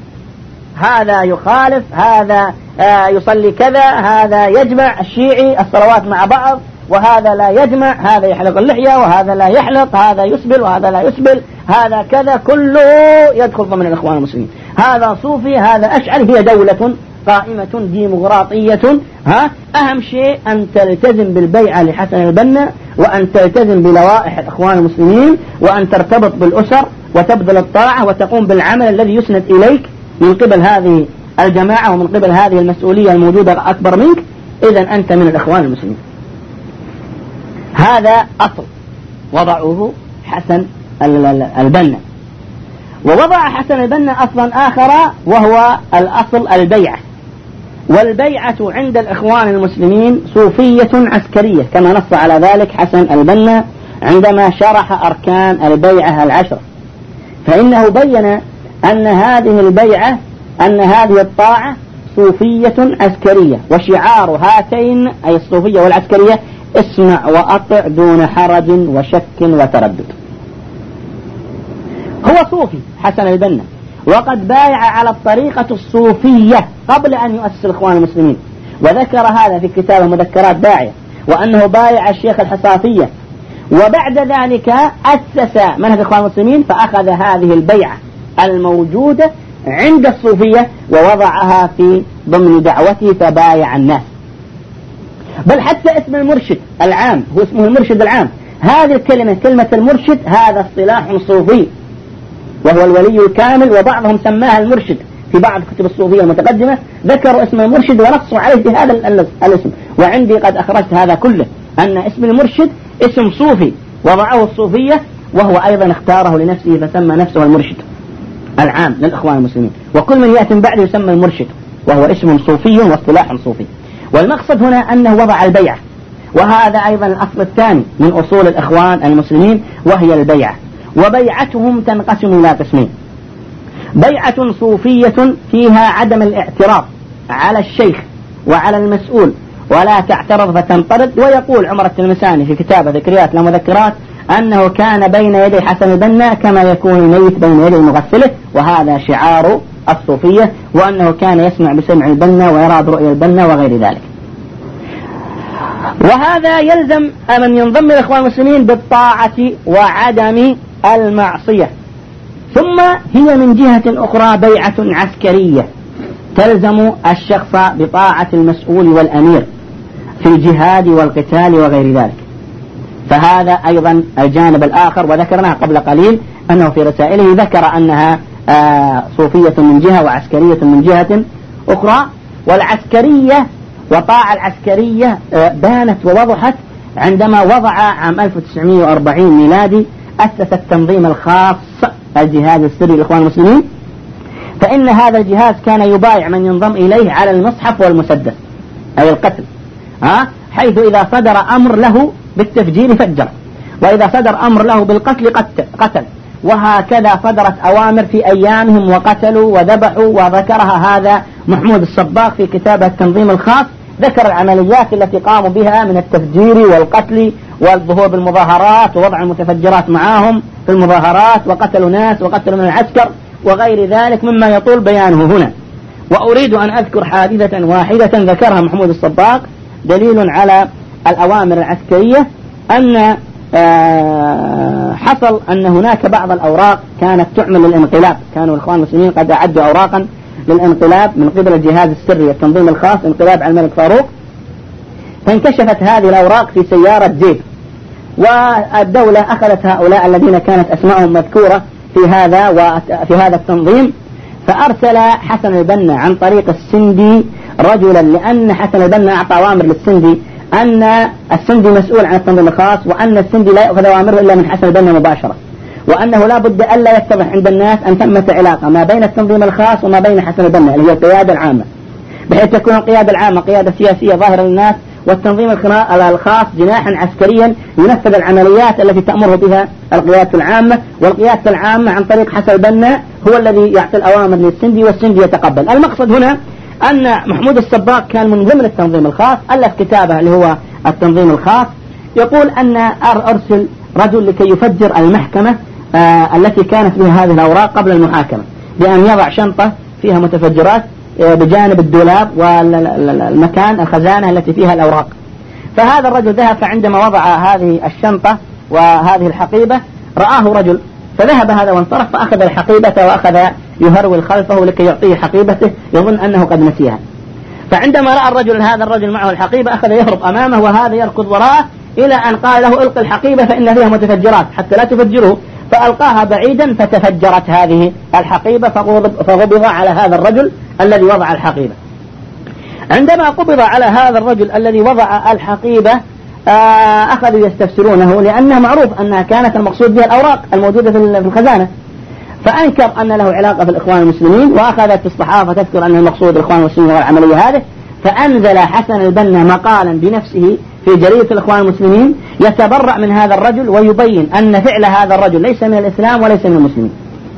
هذا يخالف، هذا آه يصلي كذا، هذا يجمع الشيعي الصلوات مع بعض، وهذا لا يجمع، هذا يحلق اللحية وهذا لا يحلق، هذا يسبل وهذا لا يسبل، هذا كذا، كله يدخل ضمن الإخوان المسلمين. هذا صوفي، هذا أشعري. هي دولة قائمة ديمقراطية. ها؟ أهم شيء أن تلتزم بالبيعة لحسن البنا، وأن تلتزم بلوائح الإخوان المسلمين، وأن ترتبط بالأسر وتبذل الطاعة وتقوم بالعمل الذي يسند إليك من قبل هذه الجماعة ومن قبل هذه المسؤولية الموجودة أكبر منك. إذن أنت من الإخوان المسلمين. هذا أصل وضعه حسن البنا. ووضع حسن البنا أصلا آخر وهو الأصل البيعة. والبيعة عند الإخوان المسلمين صوفية عسكرية كما نص على ذلك حسن البنا عندما شرح أركان البيعة العشرة، فإنه بين أن هذه البيعة أن هذه الطاعة صوفية عسكرية، وشعار هاتين أي الصوفية والعسكرية اسمع وأطع دون حرج وشك وتردد. هو صوفي حسن البنا، وقد بايع على الطريقة الصوفية قبل أن يؤسس الإخوان المسلمين، وذكر هذا في كتاب مذكرات داعية، وأنه بايع الشيخ الحصافية، وبعد ذلك أسس منهج الإخوان المسلمين فأخذ هذه البيعة الموجودة عند الصوفية ووضعها في ضمن دعوته فبايع الناس. بل حتى اسم المرشد العام هو اسمه المرشد العام. هذه الكلمة كلمة المرشد هذا اصطلاح صوفي وهو الولي الكامل، وبعضهم سماها المرشد في بعض كتب الصوفية المتقدمة ذكروا اسم المرشد ونصوا عليه بهذا الاسم، وعندي قد أخرجت هذا كله أن اسم المرشد اسم صوفي وضعه الصوفية، وهو أيضا اختاره لنفسه فسمى نفسه المرشد العام للإخوان المسلمين. وكل من يأتي بعده يسمى المرشد وهو اسم صوفي واصطلاح صوفي. والمقصد هنا أنه وضع البيعة، وهذا أيضا الأصل الثاني من أصول الإخوان المسلمين وهي البيعة. وبيعتهم تنقسم إلى قسمين: بيعة صوفية فيها عدم الاعتراض على الشيخ وعلى المسؤول ولا تعترض فتنطرد. ويقول عمر التلمساني في كتابه ذكريات لا مذكرات أنه كان بين يدي حسن البنا كما يكون الميت بين يدي مغسله، وهذا شعار الصوفية، وأنه كان يسمع بسمع البنا ويرى برؤية البنا وغير ذلك. وهذا يلزم من ينضم الإخوان المسلمين بالطاعة وعدم المعصية. ثم هي من جهة أخرى بيعة عسكرية تلزم الشخص بطاعة المسؤول والأمير في الجهاد والقتال وغير ذلك، فهذا أيضا الجانب الآخر. وذكرناه قبل قليل أنه في رسائله ذكر أنها آه صوفية من جهة وعسكرية من جهة أخرى. والعسكرية وطاعة العسكرية آه بانت ووضحت عندما وضع عام ألف وتسعمائة وأربعين ميلادي أسس التنظيم الخاص الجهاد السري للإخوان المسلمين، فإن هذا الجهاز كان يبايع من ينضم إليه على المصحف والمسدس أي القتل، ها؟ حيث إذا صدر أمر له بالتفجير فجر، وإذا صدر أمر له بالقتل قتل. وهكذا صدرت أوامر في أيامهم وقتلوا وذبحوا، وذكرها هذا محمود الصباغ في كتابه التنظيم الخاص، ذكر العمليات التي قاموا بها من التفجير والقتل والظهور بالمظاهرات ووضع المتفجرات معهم في المظاهرات، وقتلوا ناس وقتلوا من العسكر وغير ذلك مما يطول بيانه هنا. وأريد أن أذكر حادثة واحدة ذكرها محمود الصباغ دليل على الأوامر العسكرية، أن حصل أن هناك بعض الأوراق كانت تعمل للانقلاب، كانوا الإخوان المسلمين قد أعدوا أوراقا للانقلاب من قبل الجهاز السري التنظيم الخاص انقلاب على الملك فاروق، فانكشفت هذه الأوراق في سيارة جيب، والدولة أخذت هؤلاء الذين كانت أسمائهم مذكورة في هذا وفي هذا التنظيم، فأرسل حسن البنا عن طريق السندي رجلا، لأن حسن البنا أعطى أوامر للسندي أن السندي مسؤول عن التنظيم الخاص، وأن السندي لا يأخذ أوامره إلا من حسن البنا مباشرة، وأنه لا بد ألا يتضح عند الناس أن ثمة علاقة ما بين التنظيم الخاص وما بين حسن البنا اللي هي القيادة العامة، بحيث تكون القيادة العامة قيادة سياسية ظاهرة للناس، والتنظيم الخاص جناحا عسكريا ينفذ العمليات التي تأمره بها القيادة العامة، والقيادة العامة عن طريق حسن البنا هو الذي يعطي الأوامر للسندي والسندي يتقبل. المقصد هنا أن محمود الصباغ كان من ضمن التنظيم الخاص، ألف كتابه اللي هو التنظيم الخاص، يقول أن أرسل رجل لكي يفجر المحكمة آه التي كانت فيها هذه الأوراق قبل المحاكمة، بأن يضع شنطة فيها متفجرات آه بجانب الدولاب والمكان الخزانة التي فيها الأوراق. فهذا الرجل ذهب، فعندما وضع هذه الشنطة وهذه الحقيبة رآه رجل، فذهب هذا وانصرف فأخذ الحقيبة وأخذ يهرول خلفه لكي يعطيه حقيبته، يظن أنه قد نسيها. فعندما رأى الرجل هذا الرجل معه الحقيبة أخذ يهرب أمامه وهذا يركض وراءه، إلى أن قال له القي الحقيبة فإن فيها متفجرات حتى لا تفجره، فألقاها بعيدا فتفجرت هذه الحقيبة، فغضب على هذا الرجل الذي وضع الحقيبة. عندما قبض على هذا الرجل الذي وضع الحقيبة أخذوا يستفسرونه، لأنه معروف أنها كانت المقصود بها الأوراق الموجودة في الخزانة، فأنكر أن له علاقة في الإخوان المسلمين، وأخذت الصحافة تذكر أن المقصود الإخوان المسلمين والعملية هذه، فأنزل حسن البنا مقالا بنفسه في جريدة الإخوان المسلمين يتبرأ من هذا الرجل ويبين أن فعل هذا الرجل ليس من الإسلام وليس من المسلمين.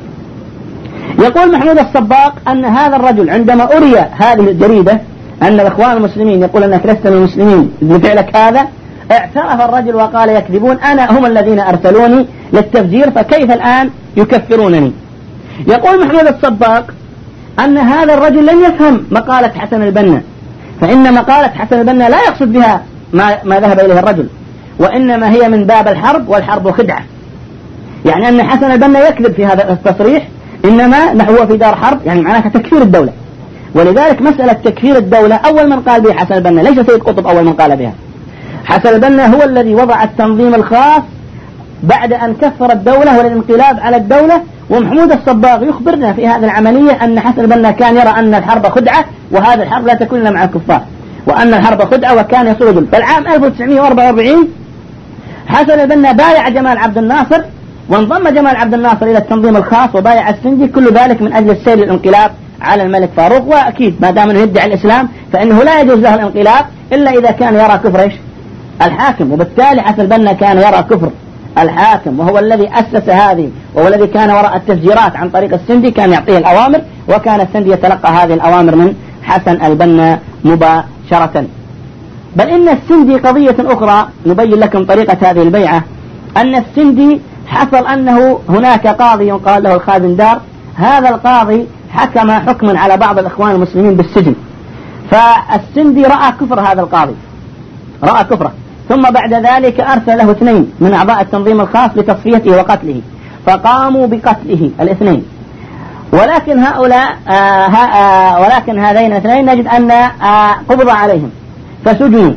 يقول محمود الصباغ أن هذا الرجل عندما أري هذه الجريدة أن الإخوان المسلمين يقول أنك لست من المسلمين بفعلك هذا، اعترف الرجل وقال يكذبون، أنا هم الذين أرسلوني للتفجير، فكيف الآن يكفرونني؟ يقول محمود الصباغ أن هذا الرجل لن يفهم مقالة حسن البنا، فإن مقالة حسن البنا لا يقصد بها ما, ما ذهب إليه الرجل، وإنما هي من باب الحرب، والحرب خدعة، يعني أن حسن البنا يكذب في هذا التصريح، إنما نحو في دار حرب، يعني معناها تكفير الدولة. ولذلك مسألة تكفير الدولة أول من قال بها حسن البنا، ليس سيد قطب أول من قال بها. حسن البنا هو الذي وضع التنظيم الخاص بعد أن كفر الدولة والانقلاب على الدولة، ومحمود الصباغ يخبرنا في هذه العملية أن حسن البنا كان يرى أن الحرب خدعة، وهذه الحرب لا تكون إلا مع الكفار، وأن الحرب خدعة، وكان يصول جل. فالعام ألف وتسعمائة وأربعة وأربعين حسن البنا بايع جمال عبد الناصر، وانضم جمال عبد الناصر إلى التنظيم الخاص وبايع السندي، كل ذلك من أجل السير للانقلاب على الملك فاروق. وأكيد ما دام أنه يدعي الإسلام فإنه لا يجوز له الانقلاب إلا إذا كان يرى كفر إيش؟ الحاكم، وبالتالي حسن البنا كان يرى كفر الحاكم، وهو الذي أسس هذه، وهو الذي كان وراء التفجيرات عن طريق السندي، كان يعطيه الأوامر، وكان السندي يتلقى هذه الأوامر من حسن البنا مباشرة. بل إن السندي قضية أخرى نبين لكم طريقة هذه البيعة، أن السندي حصل أنه هناك قاضي يقال له الخازندار، هذا القاضي حكم حكما على بعض الإخوان المسلمين بالسجن، فالسندي رأى كفر هذا القاضي، رأى كفره، ثم بعد ذلك أرسل له اثنين من أعضاء التنظيم الخاص لتصفيته وقتله، فقاموا بقتله الاثنين. ولكن هؤلاء آه آه ولكن هذين الاثنين نجد أن آه قبض عليهم فسجنوا،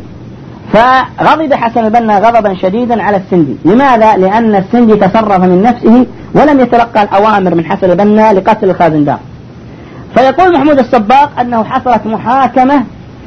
فغضب حسن البنا غضبا شديدا على السندي. لماذا؟ لأن السندي تصرف من نفسه ولم يتلقى الأوامر من حسن البنا لقتل الخازندار. فيقول محمود الصباغ أنه حصلت محاكمة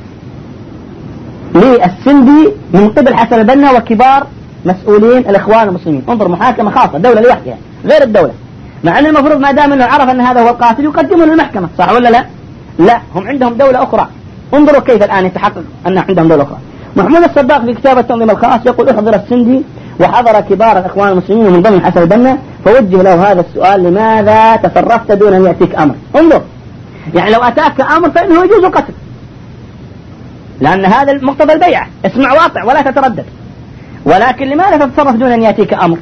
للسندي من قبل حسن البنا وكبار مسؤولين الإخوان المسلمين. انظر، محاكمة خاصة، دولة لوحدها غير الدولة، مع أن المفروض ما دام أنه عرف أن هذا هو القاتل يقدمه للمحكمة، صح ولا لا؟ لا، هم عندهم دولة أخرى. انظروا كيف الآن يتحقق أن عندهم دولة أخرى. محمود الصباغ في كتاب التنظيم الخاص يقول احضر السندي وحضر كبار الإخوان المسلمين ومن ضمن حسن البنا، فوجه له هذا السؤال: لماذا تصرفت دون أن يأتيك أمر؟ انظر، يعني لو أتاك أمر فإنه يجوز القتل، لأن هذا مقتضى البيعة، اسمع واطع ولا تتردد. ولكن لماذا تتصرف دون أن يأتيك أمر؟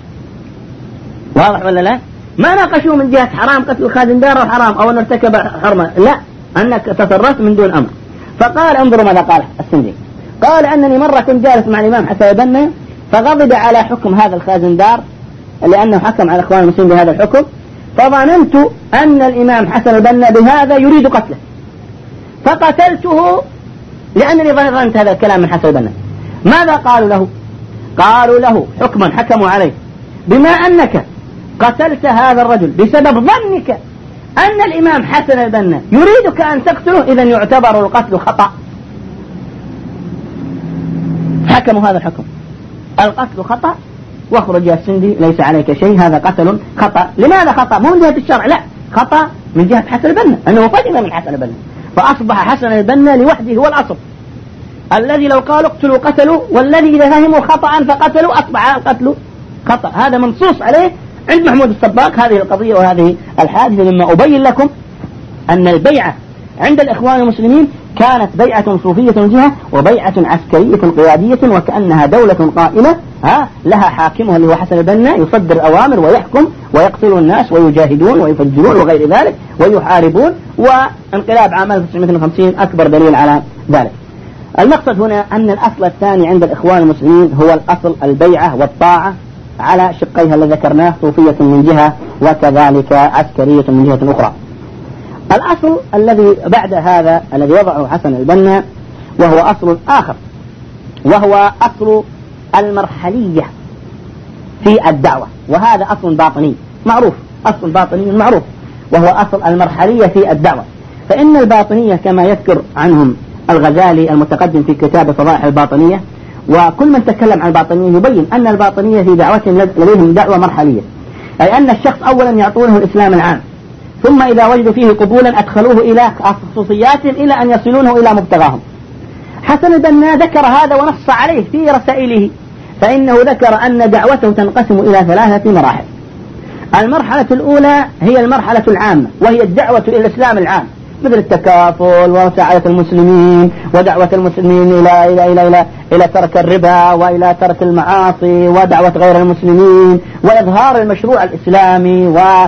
واضح ولا لا؟ ما ناقشوا من جهة حرام قتل الخازندار أو حرام أو أن ارتكب حرما، لا، أنك تصرفت من دون أمر. فقال: انظروا ماذا قال السندي، قال: أنني مرة كنت جالس مع الإمام حسن البنا فغضب على حكم هذا الخازندار لأنه حكم على إخوان المسلمين بهذا الحكم، فظننت أن الإمام حسن البنا بهذا يريد قتله فقتلته لأنني ظننت هذا الكلام من حسن البنا. ماذا قالوا له؟ قالوا له حكما حكموا عليه: بما أنك قتلت هذا الرجل بسبب ظنك أن الإمام حسن البنا يريدك أن تقتله، إذن يعتبر القتل خطأ. حكموا هذا الحكم: القتل خطأ، واخرج يا السندي ليس عليك شيء، هذا قتل خطأ. لماذا خطأ؟ مو من جهة الشرع، لا، خطأ من جهة حسن البنا، أنه فهم من حسن البنا، فأصبح حسن البنا لوحده هو الأصل، الذي لو قالوا اقتلوا قتلوا، والذي إذا فهموا خطأ فقتلوا أصبح القتل خطأ. هذا منصوص عليه عند محمود الصباغ هذه القضية وهذه الحادثة. مما أبين لكم أن البيعة عند الإخوان المسلمين كانت بيعة صوفية من جهة وبيعة عسكرية قيادية، وكأنها دولة قائمة ها لها حاكمها اللي هو حسن البنا يصدر الأوامر ويحكم ويقتل الناس ويجاهدون ويفجرون وغير ذلك ويحاربون. وانقلاب عام ألف وتسعمائة واثنين وخمسين أكبر دليل على ذلك. المقصد هنا أن الأصل الثاني عند الإخوان المسلمين هو الأصل البيعة والطاعة على شقيها الذي ذكرناه، صوفية من جهة وكذلك عسكرية من جهة أخرى. الأصل الذي بعد هذا الذي وضعه حسن البنا وهو أصل آخر، وهو أصل المرحلية في الدعوة، وهذا أصل باطني معروف، أصل باطني معروف، وهو أصل المرحلية في الدعوة. فإن الباطنية كما يذكر عنهم الغزالي المتقدم في كتاب فضائح الباطنية، وكل من تكلم عن الباطنية يبين أن الباطنية في دعوتهم لديهم دعوة مرحلية، أي أن الشخص أولا يعطونه الإسلام العام، ثم إذا وجدوا فيه قبولا أدخلوه إلى خصوصياتهم إلى أن يصلونه إلى مبتغاهم. حسن البنا ذكر هذا ونص عليه في رسائله، فإنه ذكر أن دعوته تنقسم إلى ثلاثة مراحل. المرحلة الأولى هي المرحلة العامة، وهي الدعوة إلى الإسلام العام، مثل التكافل ومساعدة المسلمين ودعوة المسلمين إلى إلى إلى إلى إلى ترك الربا وإلى ترك المعاصي ودعوة غير المسلمين وإظهار المشروع الإسلامي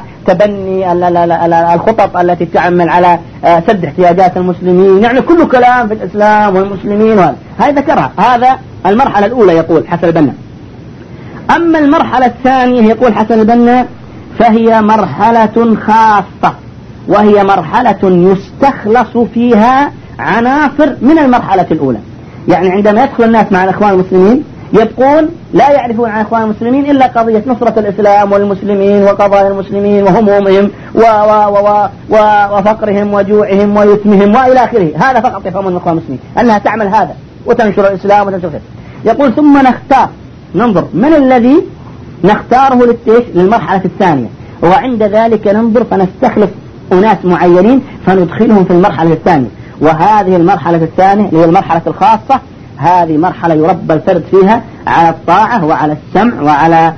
وتبني الخطط التي تعمل على سد احتياجات المسلمين، يعني كل كلام في الإسلام والمسلمين، وهذا هاي ذكرها. هذا المرحلة الأولى يقول حسن البنا. أما المرحلة الثانية يقول حسن البنا فهي مرحلة خاصة، وهي مرحلة يستخلص فيها عناصر من المرحلة الأولى. يعني عندما يدخل الناس مع الإخوان المسلمين يبقون لا يعرفون عن الإخوان المسلمين إلا قضية نصرة الإسلام والمسلمين وقضايا المسلمين وهمومهم و و و و وفقرهم وجوعهم ويتمهم وإلى آخره. هذا فقط يفهمون الإخوان المسلمين، أنها تعمل هذا وتنشر الإسلام وتنشر الخير. يقول ثم نختار، ننظر من الذي نختاره للمرحلة الثانية، وعند ذلك ننظر فنستخلف أناس معينين فندخلهم في المرحلة الثانية. وهذه المرحلة الثانية هي المرحلة الخاصة، هذه مرحلة يربى الفرد فيها على الطاعة وعلى السمع وعلى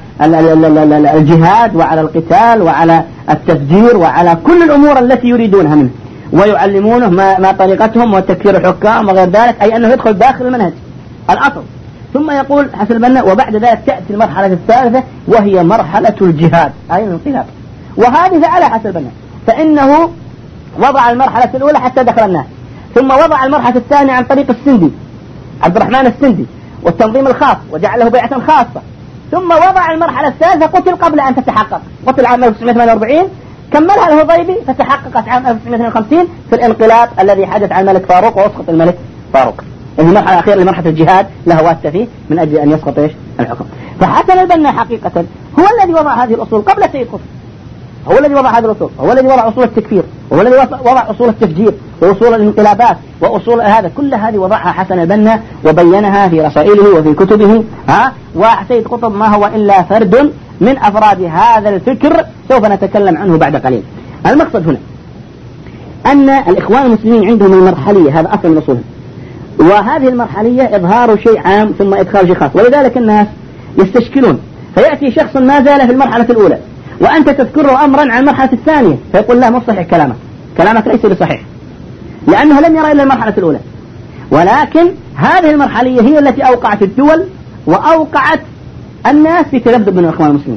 الجهاد وعلى القتال وعلى التفجير وعلى كل الأمور التي يريدونها منه، ويعلمونه ما, ما طريقتهم وتكفير الحكام وغير ذلك، أي أنه يدخل داخل المنهج الأصل. ثم يقول حسن البنا وبعد ذلك تأتي المرحلة الثالثة وهي مرحلة الجهاد، أي الانقلاب. وهذه فعلها حسن البنا، فإنه وضع المرحلة الأولى حتى دخل الناس، ثم وضع المرحلة الثانية عن طريق السندي عبد الرحمن السندي والتنظيم الخاص وجعله بيعة خاصة، ثم وضع المرحلة الثالثة قتل قبل أن تتحقق، قتل عام ألف وتسعمائة وثمانية وأربعين، كملها الهضيبي فتحققت عام ألف وتسعمائة واثنين وخمسين في الانقلاب الذي حدث عن الملك فاروق وأسقط الملك فاروق. المرحلة الأخيرة لمرحلة الجهاد لها واسطة فيه من أجل أن يسقط إيش الحكم. فحسن البنا حقيقة هو الذي وضع هذه الأصول قبل سيد قطب، هو الذي وضع هذه الأصول، هو الذي وضع أصول التكفير، هو الذي وضع أصول التفجير وأصول الانقلابات وأصول هذا، كل هذه وضعها حسن البنا وبينها في رسائله وفي كتبه. ها وسيد قطب ما هو إلا فرد من أفراد هذا الفكر، سوف نتكلم عنه بعد قليل. المقصد هنا أن الإخوان المسلمين عندهم المرحلية، هذا أصل من أصولهم، وهذه المرحلية إظهار شيء عام ثم إدخال شيء خاص، ولذلك الناس يستشكلون فيأتي شخص ما زال في المرحلة الأولى وأنت تذكره أمرا عن المرحلة الثانية فيقول لا مو صحيح كلامك، كلامك ليس بصحيح لأنه لم يرى إلا المرحلة الأولى. ولكن هذه المرحلية هي التي أوقعت الدول وأوقعت الناس في تذبذب من الإخوان المسلمين.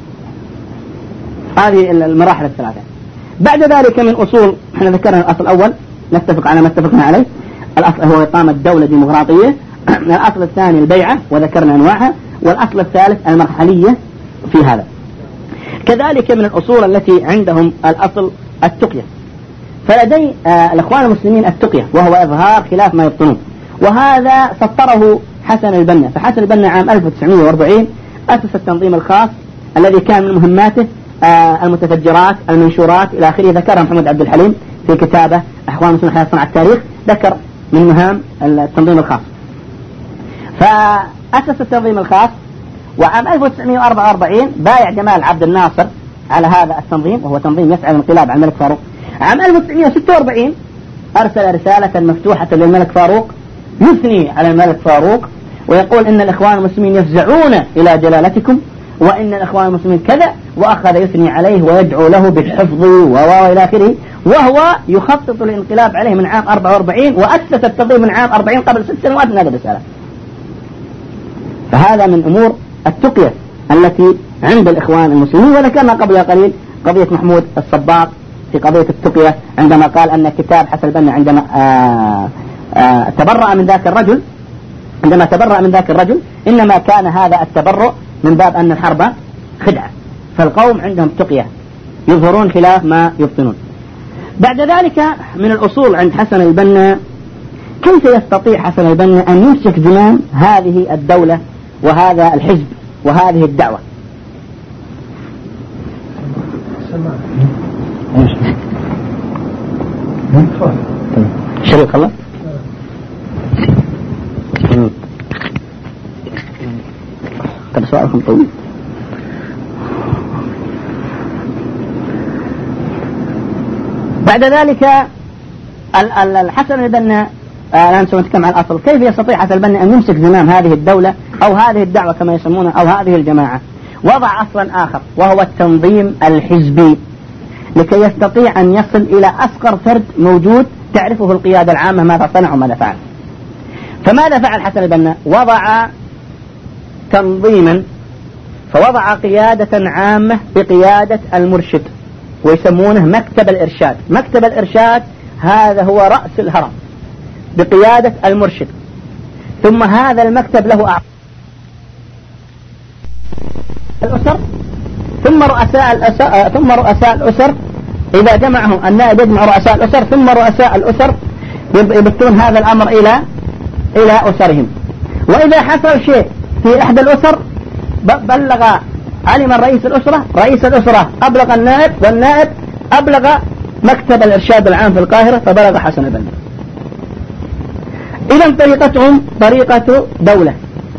هذه المراحل الثلاثة. بعد ذلك من أصول، احنا ذكرنا الأصل الأول نتفق على ما اتفقنا عليه، الأصل هو إقامة دولة ديمقراطية. الأصل الثاني البيعة وذكرنا أنواعها، والأصل الثالث المرحلية في هذا. كذلك من الأصول التي عندهم الأصل التقية، فلدي آه الإخوان المسلمين التقية وهو إظهار خلاف ما يبطنون، وهذا سطره حسن البنا. فحسن البنا عام ألف وتسعمائة وأربعين أسس التنظيم الخاص الذي كان من مهماته آه المتفجرات، المنشورات إلى آخره، ذكرها محمد عبد الحليم في كتابه أحوال المسلمين خلال صنع التاريخ، ذكر من مهام التنظيم الخاص. فأسس التنظيم الخاص، وعام ألف وتسعمائة وأربعة وأربعين بايع جمال عبد الناصر على هذا التنظيم، وهو تنظيم يسعى للانقلاب على الملك فاروق. عام ألف وتسعمائة وستة وأربعين أرسل رسالة مفتوحة للملك فاروق يثني على الملك فاروق ويقول إن الإخوان المسلمين يفزعون إلى جلالتكم، وإن الإخوان المسلمين كذا، وأخذ يثني عليه ويدعو له بالحفظ وإلى آخره، وهو يخطط الانقلاب عليه من عام أربعة وأربعين، وأسس التنظيم من عام أربعين قبل ست سنوات من هذه الرسالة. فهذا من أمور التقية التي عند الإخوان المسلمين. وذكرنا قبل قليل قضية محمود الصباغ في قضية التقية عندما قال أن كتاب حسن البنا عندما آآ آآ تبرأ من ذاك الرجل عندما تبرأ من ذاك الرجل إنما كان هذا التبرؤ من باب أن الحرب خدعة. فالقوم عندهم تقية يظهرون خلاف ما يبطنون. بعد ذلك من الأصول عند حسن البنا، كيف يستطيع حسن البنا أن يمسك زمام هذه الدولة وهذا الحزب وهذه الدعوة؟ شريك الله طب سؤالكم طويل. بعد ذلك الحسن البنا الآن سوف نتكلم عن الأصل، كيف يستطيع حسن البنا أن يمسك زمام هذه الدولة أو هذه الدعوة كما يسمونها أو هذه الجماعة؟ وضع أصلا آخر وهو التنظيم الحزبي لكي يستطيع أن يصل إلى أصغر فرد موجود تعرفه القيادة العامة ماذا صنع وماذا فعل. فماذا فعل حسن البنا؟ وضع تنظيما، فوضع قيادة عامة بقيادة المرشد ويسمونه مكتب الإرشاد. مكتب الإرشاد هذا هو رأس الهرم بقيادة المرشد، ثم هذا المكتب له أعضاء الأسر، ثم رؤساء الأسر ثم رؤساء الأسر إذا جمعهم النائب يجمع رؤساء الأسر، ثم رؤساء الأسر يبثون هذا الأمر إلى إلى أسرهم. وإذا حصل شيء في إحدى الأسر بلغ علم رئيس الأسرة، رئيس الأسرة أبلغ النائب، والنائب أبلغ مكتب الإرشاد العام في القاهرة، فبلغ حسن البنا. إذن طريقتهم طريقة دولة.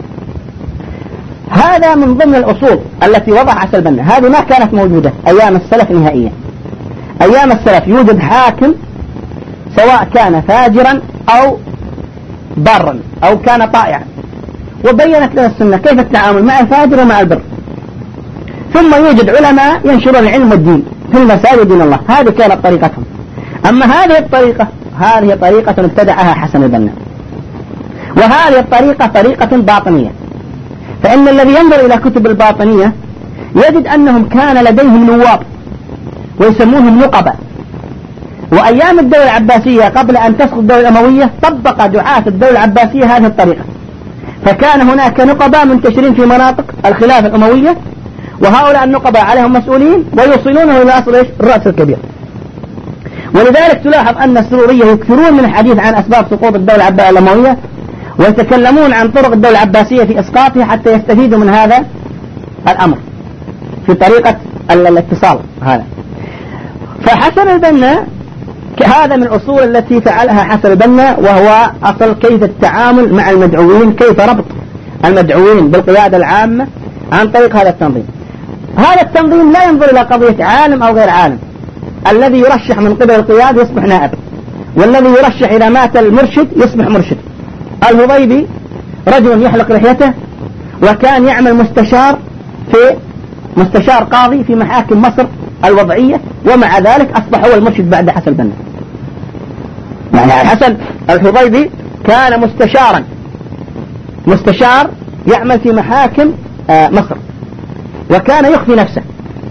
هذا من ضمن الأصول التي وضع حسن البنا. هذه ما كانت موجودة أيام السلف نهائيا. أيام السلف يوجد حاكم سواء كان فاجرا أو بارا أو كان طائعا، وبينت لنا السنة كيف التعامل مع الفاجر ومع البر. ثم يوجد علماء ينشرون العلم والدين في المساجد دين الله. هذه كانت طريقتهم. أما هذه الطريقة هذه طريقة ابتدعها حسن البنا، وهذه الطريقة طريقة باطنية. فإن الذي ينظر إلى كتب الباطنية يجد أنهم كان لديهم نواب ويسمونهم نقبة. وأيام الدولة العباسية قبل أن تسقط الدولة الأموية طبق دعاة الدولة العباسية هذه الطريقة، فكان هناك نقبة منتشرين في مناطق الخلافة الأموية، وهؤلاء النقبة عليهم مسؤولين ويوصلونه إلى أصل الرأس الكبير. ولذلك تلاحظ أن السرورية يكثرون من الحديث عن أسباب سقوط الدولة الأموية، ويتكلمون عن طرق الدولة العباسية في إسقاطها حتى يستفيدوا من هذا الأمر في طريقة الاتصال هذا. فحسن البنا هذا من الأصول التي فعلها حسن البنا، وهو أصل كيف التعامل مع المدعوين، كيف ربط المدعوين بالقيادة العامة عن طريق هذا التنظيم. هذا التنظيم لا ينظر إلى قضية عالم أو غير عالم. الذي يرشح من قبل القيادة يصبح نائب، والذي يرشح إذا مات المرشد يصبح مرشد. الهضيبي رجل يحلق لحيته وكان يعمل مستشار في مستشار قاضي في محاكم مصر الوضعية، ومع ذلك أصبح هو المرشد بعد حسن البنا. يعني حسن الحضيبي كان مستشارا مستشار يعمل في محاكم مصر، وكان يخفي نفسه.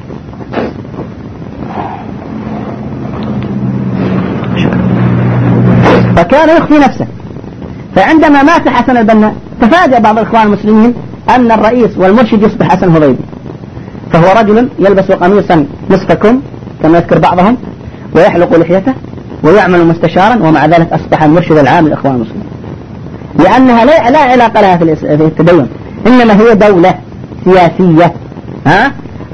فكان يخفي نفسه. فعندما مات حسن البنا تفاجأ بعض الإخوان المسلمين أن الرئيس والمرشد يصبح حسن الحضيبي، فهو رجل يلبس قميصا نصف كم كما يذكر بعضهم، ويحلق لحيته، ويعمل مستشارا، ومع ذلك أصبح المرشد العام للإخوان المسلمين، لأنها لا, لا علاقة لها في التدين، إنما هي دولة سياسية. ها؟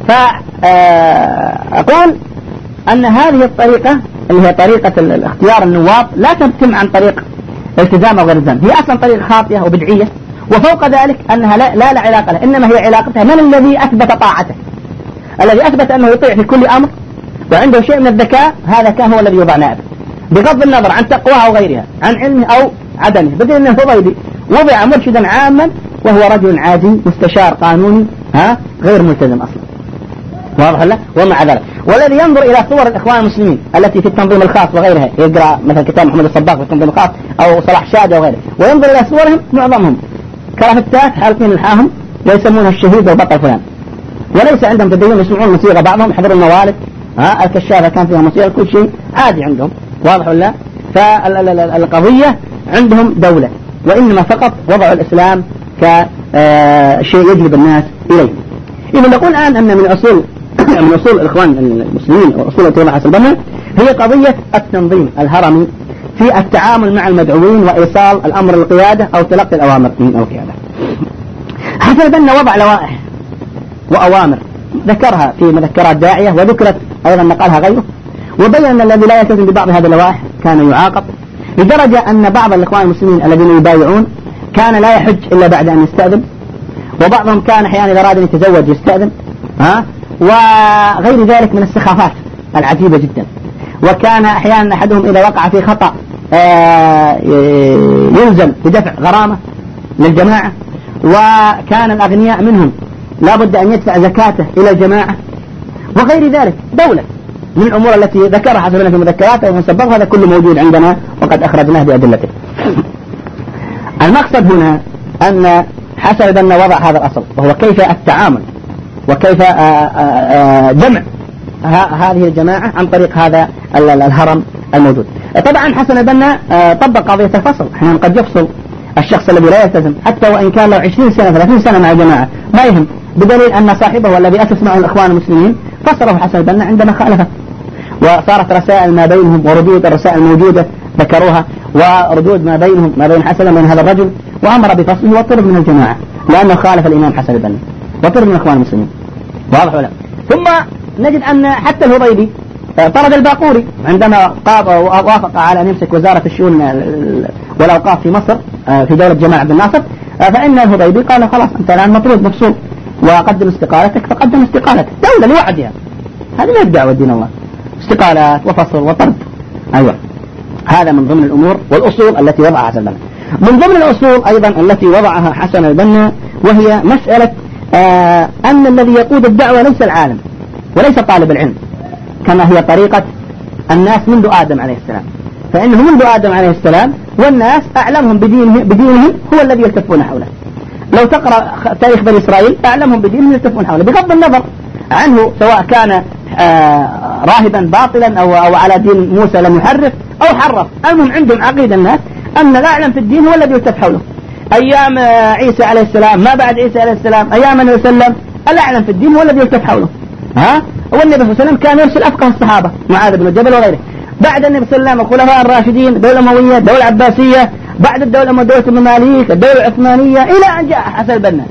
فأقول أن هذه الطريقة اللي هي طريقة الاختيار النواب لا تتم عن طريق التزام أو غير التزام، هي أصلا طريقة خاطئة وبدعية، وفوق ذلك أنها لا لا, لا علاقة لها، إنما هي علاقتها من الذي أثبت طاعته، الذي أثبت أنه يطيع في كل أمر وعنده شيء من الذكاء، هذا كان هو الذي يوضع نائب، بغض النظر عن تقواها أو غيرها، عن علمه أو عدمه. بدل أن الحضيبي وضع مرشدا عاما وهو رجل عادي مستشار قانوني ها غير ملتزم أصلا، واضح لا؟ ومع ذلك والذي ينظر إلى صور الإخوان المسلمين التي في التنظيم الخاص وغيرها، يقرأ مثلا كتاب محمد الصباغ في التنظيم الخاص أو صلاح شادي وغيره، وينظر إلى صورهم معظمهم كرافتات حالقين لحاهم ويسمونها الشهيد والبطل فلان، وليس عندهم تدين، يسمعون موسيقى، بعضهم يحضرون الموالد، ها الكشافة كان فيها موسيقى، كل شيء عادي عندهم، واضح ولا؟ فالقضية عندهم دولة، وإنما فقط وضعوا الإسلام كشيء يجلب الناس إليه. إذا نقول الآن أن من أصول من أصول الإخوان المسلمين وأصول التوضع حسن البنا هي قضية التنظيم الهرمي في التعامل مع المدعوين وإيصال الأمر للقيادة أو تلقي الأوامر من القيادة. حسن البنا وضع لوائح وأوامر ذكرها في مذكرات داعية، وذكرت أيضا نقلها غيره، وبين أن الذي لا يلتزم ببعض هذه اللوائح كان يعاقب، لدرجة أن بعض الإخوان المسلمين الذين يبايعون كان لا يحج إلا بعد أن يستأذن، وبعضهم كان أحيانا إذا أراد أن يتزوج يستأذن، ها وغير ذلك من السخافات العجيبة جدا. وكان أحيانا أحدهم إذا وقع في خطأ يلزم بدفع غرامة للجماعة، وكان الأغنياء منهم لا بد أن يدفع زكاته إلى الجماعة وغير ذلك. دولة من الأمور التي ذكرها حسن البنا في مذكراته ومسبقها، هذا كله موجود عندنا وقد أخرجناه بأدلته. المقصد هنا أن حسن البنا وضع هذا الأصل، وهو كيف التعامل وكيف جمع هذه الجماعة عن طريق هذا الهرم الموجود. طبعا حسن البنا طبق قضية الفصل، احيانا قد يفصل الشخص الذي لا يلتزم حتى وإن كان له عشرين سنة ثلاثين سنة مع الجماعة ما يهم، بدليل أن صاحبه الذي أسس معه الإخوان المسلمين فصله حسن البنا عندما خالفه، وصارت رسائل ما بينهم وردود الرسائل الموجودة ذكروها، وردود ما بينهم ما بين حسن وبين هذا الرجل، وأمر بفصله وطرد من الجماعة لأنه خالف الإمام حسن البنا وطرد من الإخوان المسلمين، واضح ولا؟ ثم نجد أن حتى الحضيبي طرد الباقوري عندما قاب ووافق على أن يمسك وزارة الشؤون والأوقاف في مصر في دولة جمال عبد الناصر، فإن الحضيبي قال خلاص أنت الآن مطرود مفصول وقدم استقالتك، فقدم استقالته دولة لوحدها، هذه ما الدعوة دين الله، استقالات وفصل وطرد. أيوة هذا من ضمن الأمور والأصول التي وضعها حسن البنا. من ضمن الأصول أيضا التي وضعها حسن البنا وهي مسألة آه أن الذي يقود الدعوة ليس العالم وليس طالب العلم كما هي طريقة الناس منذ آدم عليه السلام، فإنه منذ آدم عليه السلام والناس أعلمهم بدينه بدينهم هو الذي يلتفون حوله. لو تقرأ تاريخ بني إسرائيل أعلمهم بدينهم يلتفون حوله بغض النظر عنه، سواء كان آه راهبا باطلا أو, أو على دين موسى لم يحرف أو حرف، المهم عندهم عقيدة الناس أن الأعلم في الدين هو الذي يلتف حوله. أيام عيسى عليه السلام ما بعد عيسى عليه السلام أيام النبي صلى الله عليه وسلم الأعلم في الدين هو الذي يلتف حوله، ها والنبي صلى الله عليه وسلم كان يرسل أفقه الصحابة معاذ بن جبل وغيره. بعد النبي صلى الله عليه وسلم الخلفاء الراشدين، دولة أموية، دولة عباسية، بعد الدولة دولة المماليك، الدولة العثمانية، إلى أن جاء حسن البنا،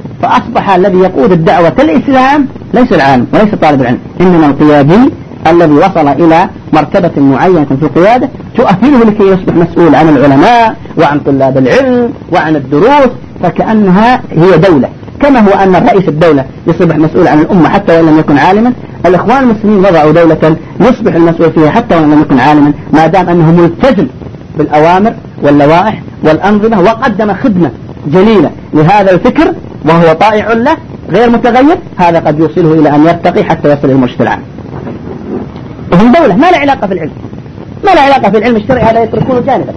فأصبح الذي يقود الدعوة الإسلام ليس العالم وليس طالب العلم، إنما القيادي الذي وصل إلى مرتبة معينة في القيادة تؤهله لكي يصبح مسؤول عن العلماء وعن طلاب العلم وعن الدروس، فكأنها هي دولة، كما هو أن الرئيس الدولة يصبح مسؤول عن الأمة حتى وإن لم يكن عالما. الإخوان المسلمين وضعوا دولة يصبح المسؤول فيها حتى وإن لم يكن عالما ما دام أنه ملتزم بالأوامر واللوائح والأنظمة، وقدم خدمة جليلة لهذا الفكر وهو طائع له غير متغير هذا قد يوصله إلى أن يرتقي حتى يصل إلى المرشد العام. وهم دولة ما له علاقة في العلم، ما له علاقة في العلم الشرعي، هذا يتركونه جانبا.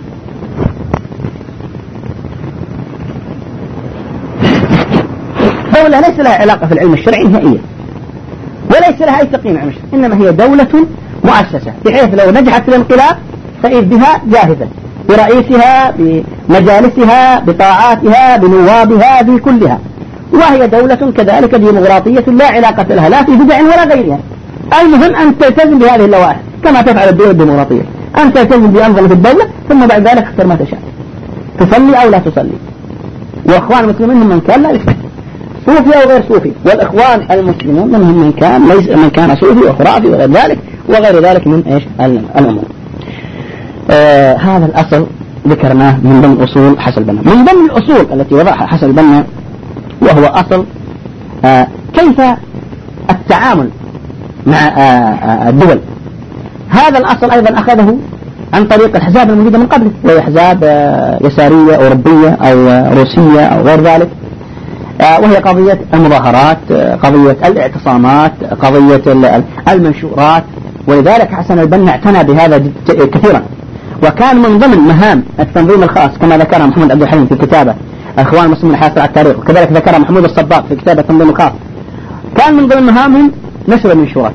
دولة ليس لها علاقة في العلم الشرعي نهائيا، وليس لها أي تقييم علم الشرعي، إنما هي دولة مؤسسة بحيث لو نجحت في الانقلاب فإذ بها جاهزة برئيسها بمجالسها بطاعاتها بنوابها بكلها. وهي دولة كذلك ديمقراطية لا علاقة لها لا في بدع ولا غيرها. المهم أن تلتزم بهذه اللوائح كما تفعل الدول الديمقراطية، أن تلتزم بأنظمة الدولة ثم بعد ذلك اختر ما تشاء، تصلي أو لا تصلي. وإخوان المسلمين منهم من كان لا يصلي، صوفي أو غير صوفي، والإخوان المسلمون منهم من كان ليس من كان صوفي وخرافي وغير ذلك وغير ذلك من إيش الأمور. آه هذا الأصل ذكرناه من ضمن أصول حسن البنا. من ضمن الأصول التي وضعها حسن البنا وهو أصل آه كيف التعامل مع آه آه الدول. هذا الأصل أيضا أخذه عن طريق الأحزاب الموجودة من قبله، وهي أحزاب آه يسارية أوروبية أو آه روسية أو غير ذلك، آه وهي قضية المظاهرات، آه قضية الاعتصامات، قضية المنشورات. ولذلك حسن البنا اعتنى بهذا كثيرا، وكان من ضمن مهام التنظيم الخاص كما ذكر محمد عبد الحليم في كتابه اخوان المسلمين حاصل على التاريخ، وكذلك ذكر محمود الصباغ في كتابه التنظيم الخاص، كان من ضمن مهامهم نشر المنشورات.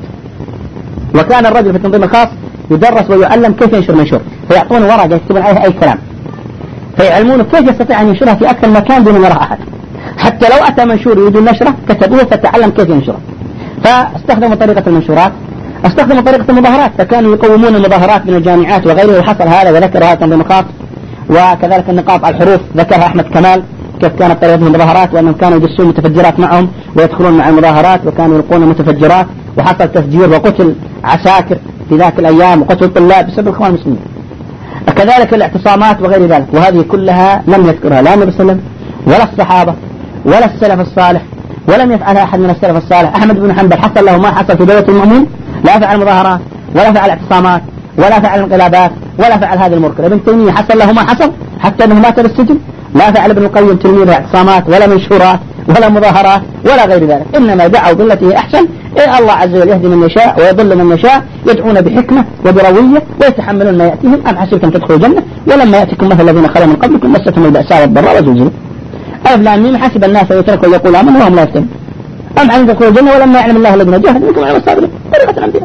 وكان الرجل في التنظيم الخاص يدرس ويعلم كيف ينشر منشور، فيعطونه ورقه يكتبون عليها اي كلام، فيعلمونه كيف يستطيع ان ينشرها في اكثر مكان دون ان يراه احد. حتى لو اتى منشور يريد نشره كتبوه فتعلم كيف ينشره. فاستخدموا طريقه المنشورات، استخدموا طريقة المظاهرات، فكانوا يقومون المظاهرات من الجامعات وغيره، وحصل هذا وذكر هذا التنظيم الخاص. وكذلك النقاط على الحروف ذكرها أحمد كمال كيف كانت طريقة المظاهرات، وأنهم كانوا يدسون متفجرات معهم ويدخلون مع المظاهرات وكانوا يلقون متفجرات، وحصل تفجير وقتل عساكر في ذاك الأيام وقتل طلاب بسبب الإخوان المسلمين. كذلك الاعتصامات وغير ذلك، وهذه كلها لم يذكرها لا النبي صلى الله عليه وسلم ولا الصحابة ولا السلف الصالح، ولم يفعلها أحد من السلف الصالح. أحمد بن حنبل حصل له ما حصل في دولة المؤمنين، لا فعل مظاهرات ولا فعل اعتصامات ولا فعل انقلابات ولا فعل هذا المنكر. ابن تيمية حصل له ما حصل حتى انه مات بالسجن، لا فعل ابن القيم تلميذه اعتصامات ولا منشورات ولا مظاهرات ولا غير ذلك، انما دعوا بالتي هي احسن. إيه الله عز وجل يهدي من يشاء ويضل من يشاء، يدعون بحكمة وبروية ويتحملون ما يأتيهم. أم حسبتم تدخلوا الجنة ولما يأتكم مثل الذين خلوا من قبلكم مستهم البأساء والضراء وزلزلوا. ألف لام ميم حسب الناس يتركوا يقول آمنوا وهم لا يفتنون. أم حسبتم تدخلوا الجنة ولما يعلم الله الذين جاهدوا منكم ويعلم الصابرين. طريقة الأنبياء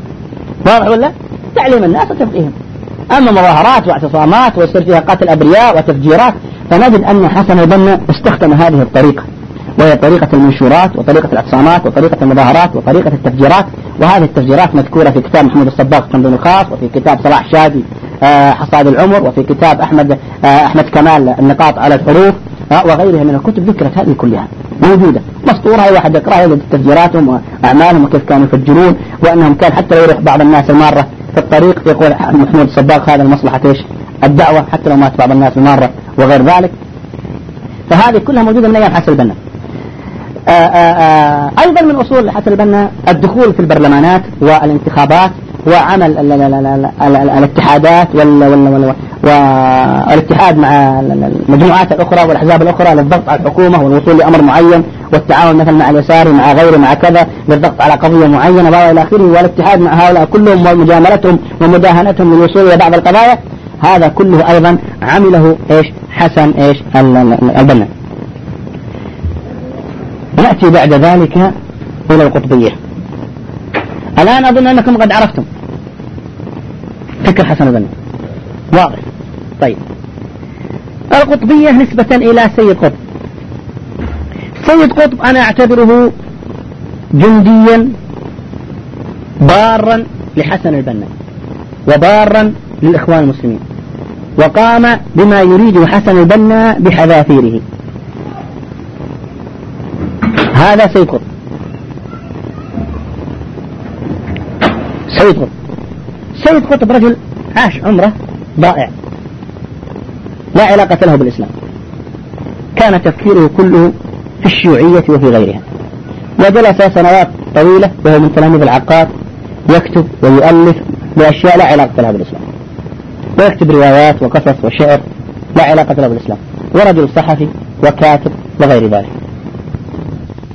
واضح ولا؟ تعليم الناس وتفقيهم. أما مظاهرات واعتصامات ويصير فيها قتل أبرياء وتفجيرات، فنجد أن حسن البنا استخدم هذه الطريقة، وهي طريقة المنشورات وطريقة الاعتصامات وطريقة المظاهرات وطريقة التفجيرات. وهذه التفجيرات مذكورة في كتاب محمود الصباغ التنظيم الخاص، وفي كتاب صلاح شادي حصاد العمر، وفي كتاب أحمد أحمد كمال النقاط على الحروف، وغيرها من الكتب ذكرت هذه كلها موجودة مسطورة. أي واحد يقرأها يجد تفجيراتهم وأعمالهم وكيف كانوا يفجرون، وأنهم كان حتى لو يروح بعض الناس المارة في الطريق يقول محمود الصباغ هذا المصلحة إيش الدعوة، حتى لو مات بعض الناس المارة وغير ذلك. فهذه كلها موجودة من أيام حسن البنا. آآ آآ أيضا من أصول حسن البنا الدخول في البرلمانات والانتخابات وعمل ال ال ال ال ال ال الاتحادات والاتحاد مع المجموعات الأخرى والأحزاب الأخرى للضغط على الحكومة والوصول لأمر معين، والتعاون مثلا مع اليسار مع غيره مع كذا للضغط على قضية معينة وإلى آخره، والاتحاد مع هؤلاء كلهم ومجاملتهم ومداهنتهم للوصول إلى بعض القضايا. هذا كله أيضا عمله إيش حسن إيش البنا. نأتي بعد ذلك إلى القطبية. الآن أظن أنكم قد عرفتم فكر حسن البنا واضح. طيب القطبية نسبة إلى سيد قطب. سيد قطب أنا أعتبره جنديا بارا لحسن البنا وبارا للإخوان المسلمين، وقام بما يريد حسن البنا بحذافيره. هذا سيد قطب. سيد قطب سيد قطب رجل عاش عمره ضائع لا علاقة له بالإسلام، كان تفكيره كله في الشيوعية وفي غيرها، وجلس سنوات طويلة وهو من تلاميذ العقاد يكتب ويؤلف بأشياء لا علاقة لها بالإسلام، ويكتب روايات وقصص وشعر لا علاقة له بالإسلام، ورجل صحفي وكاتب وغير ذلك.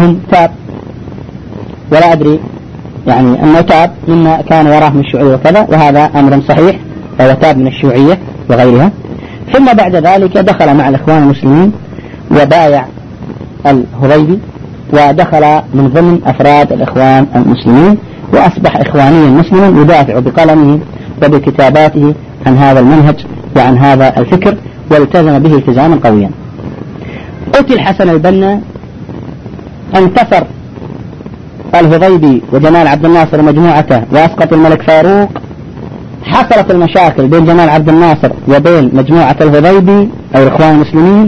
بعضهم تاب، ولا أدري يعني أنه تاب مما كان وراه من الشيوعية وكذا، وهذا أمر صحيح، فهو تاب من الشيوعية وغيرها. ثم بعد ذلك دخل مع الإخوان المسلمين وبايع الهضيبي، ودخل من ضمن أفراد الإخوان المسلمين، وأصبح إخوانيا مسلما يدافع بقلمه وبكتاباته عن هذا المنهج وعن هذا الفكر، والتزم به التزاما قويا. قتل حسن البنا، انتصر الهضيبي وجمال عبد الناصر ومجموعته وأسقط الملك فاروق. حصلت المشاكل بين جمال عبد الناصر وبين مجموعة الهضيبي أو الإخوان المسلمين،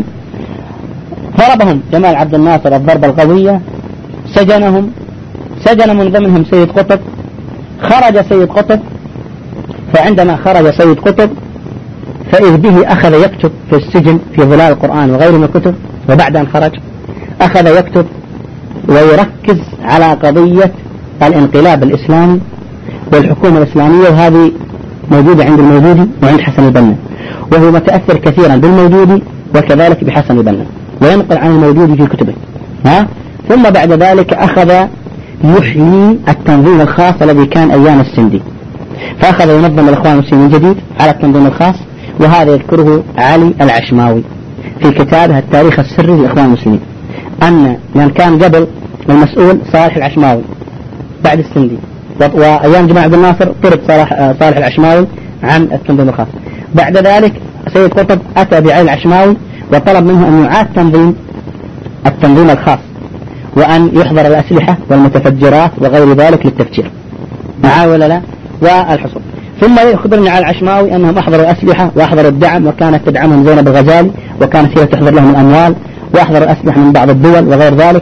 ضربهم جمال عبد الناصر الضربة القوية، سجنهم، سجن من ضمنهم سيد قطب. خرج سيد قطب، فعندما خرج سيد قطب فإذ به أخذ يكتب في السجن في ظلال القرآن وغيره من الكتب، وبعد أن خرج أخذ يكتب ويركز على قضية الانقلاب الإسلامي والحكومة الإسلامية، وهذه موجودة عند الموجودي وعند حسن البنا، وهو متأثر كثيرا بالموجودي وكذلك بحسن البنا، وينقل عن الموجودي في كتبه. ها؟ ثم بعد ذلك أخذ يحيي التنظيم الخاص الذي كان أيام السندي، فأخذ ينظم الإخوان المسلمين من جديد على التنظيم الخاص، وهذا يذكره علي العشماوي في كتابه التاريخ السري للإخوان المسلمين، أن من كان قبل المسؤول صالح العشماوي بعد السندي، وأيام جمال عبد الناصر طرد صالح, صالح العشماوي عن التنظيم الخاص. بعد ذلك سيد قطب أتى بعلي العشماوي وطلب منه أن يعاد تنظيم التنظيم الخاص، وأن يحضر الأسلحة والمتفجرات وغير ذلك للتفجير، معاه ولا لا؟ والحصول. ثم يخبرني على العشماوي أنهم أحضروا الأسلحة وأحضروا الدعم، وكانت تدعمهم زينب الغزالي، وكانت هي تحضر لهم الأموال، وأحضروا الأسلحة من بعض الدول وغير ذلك.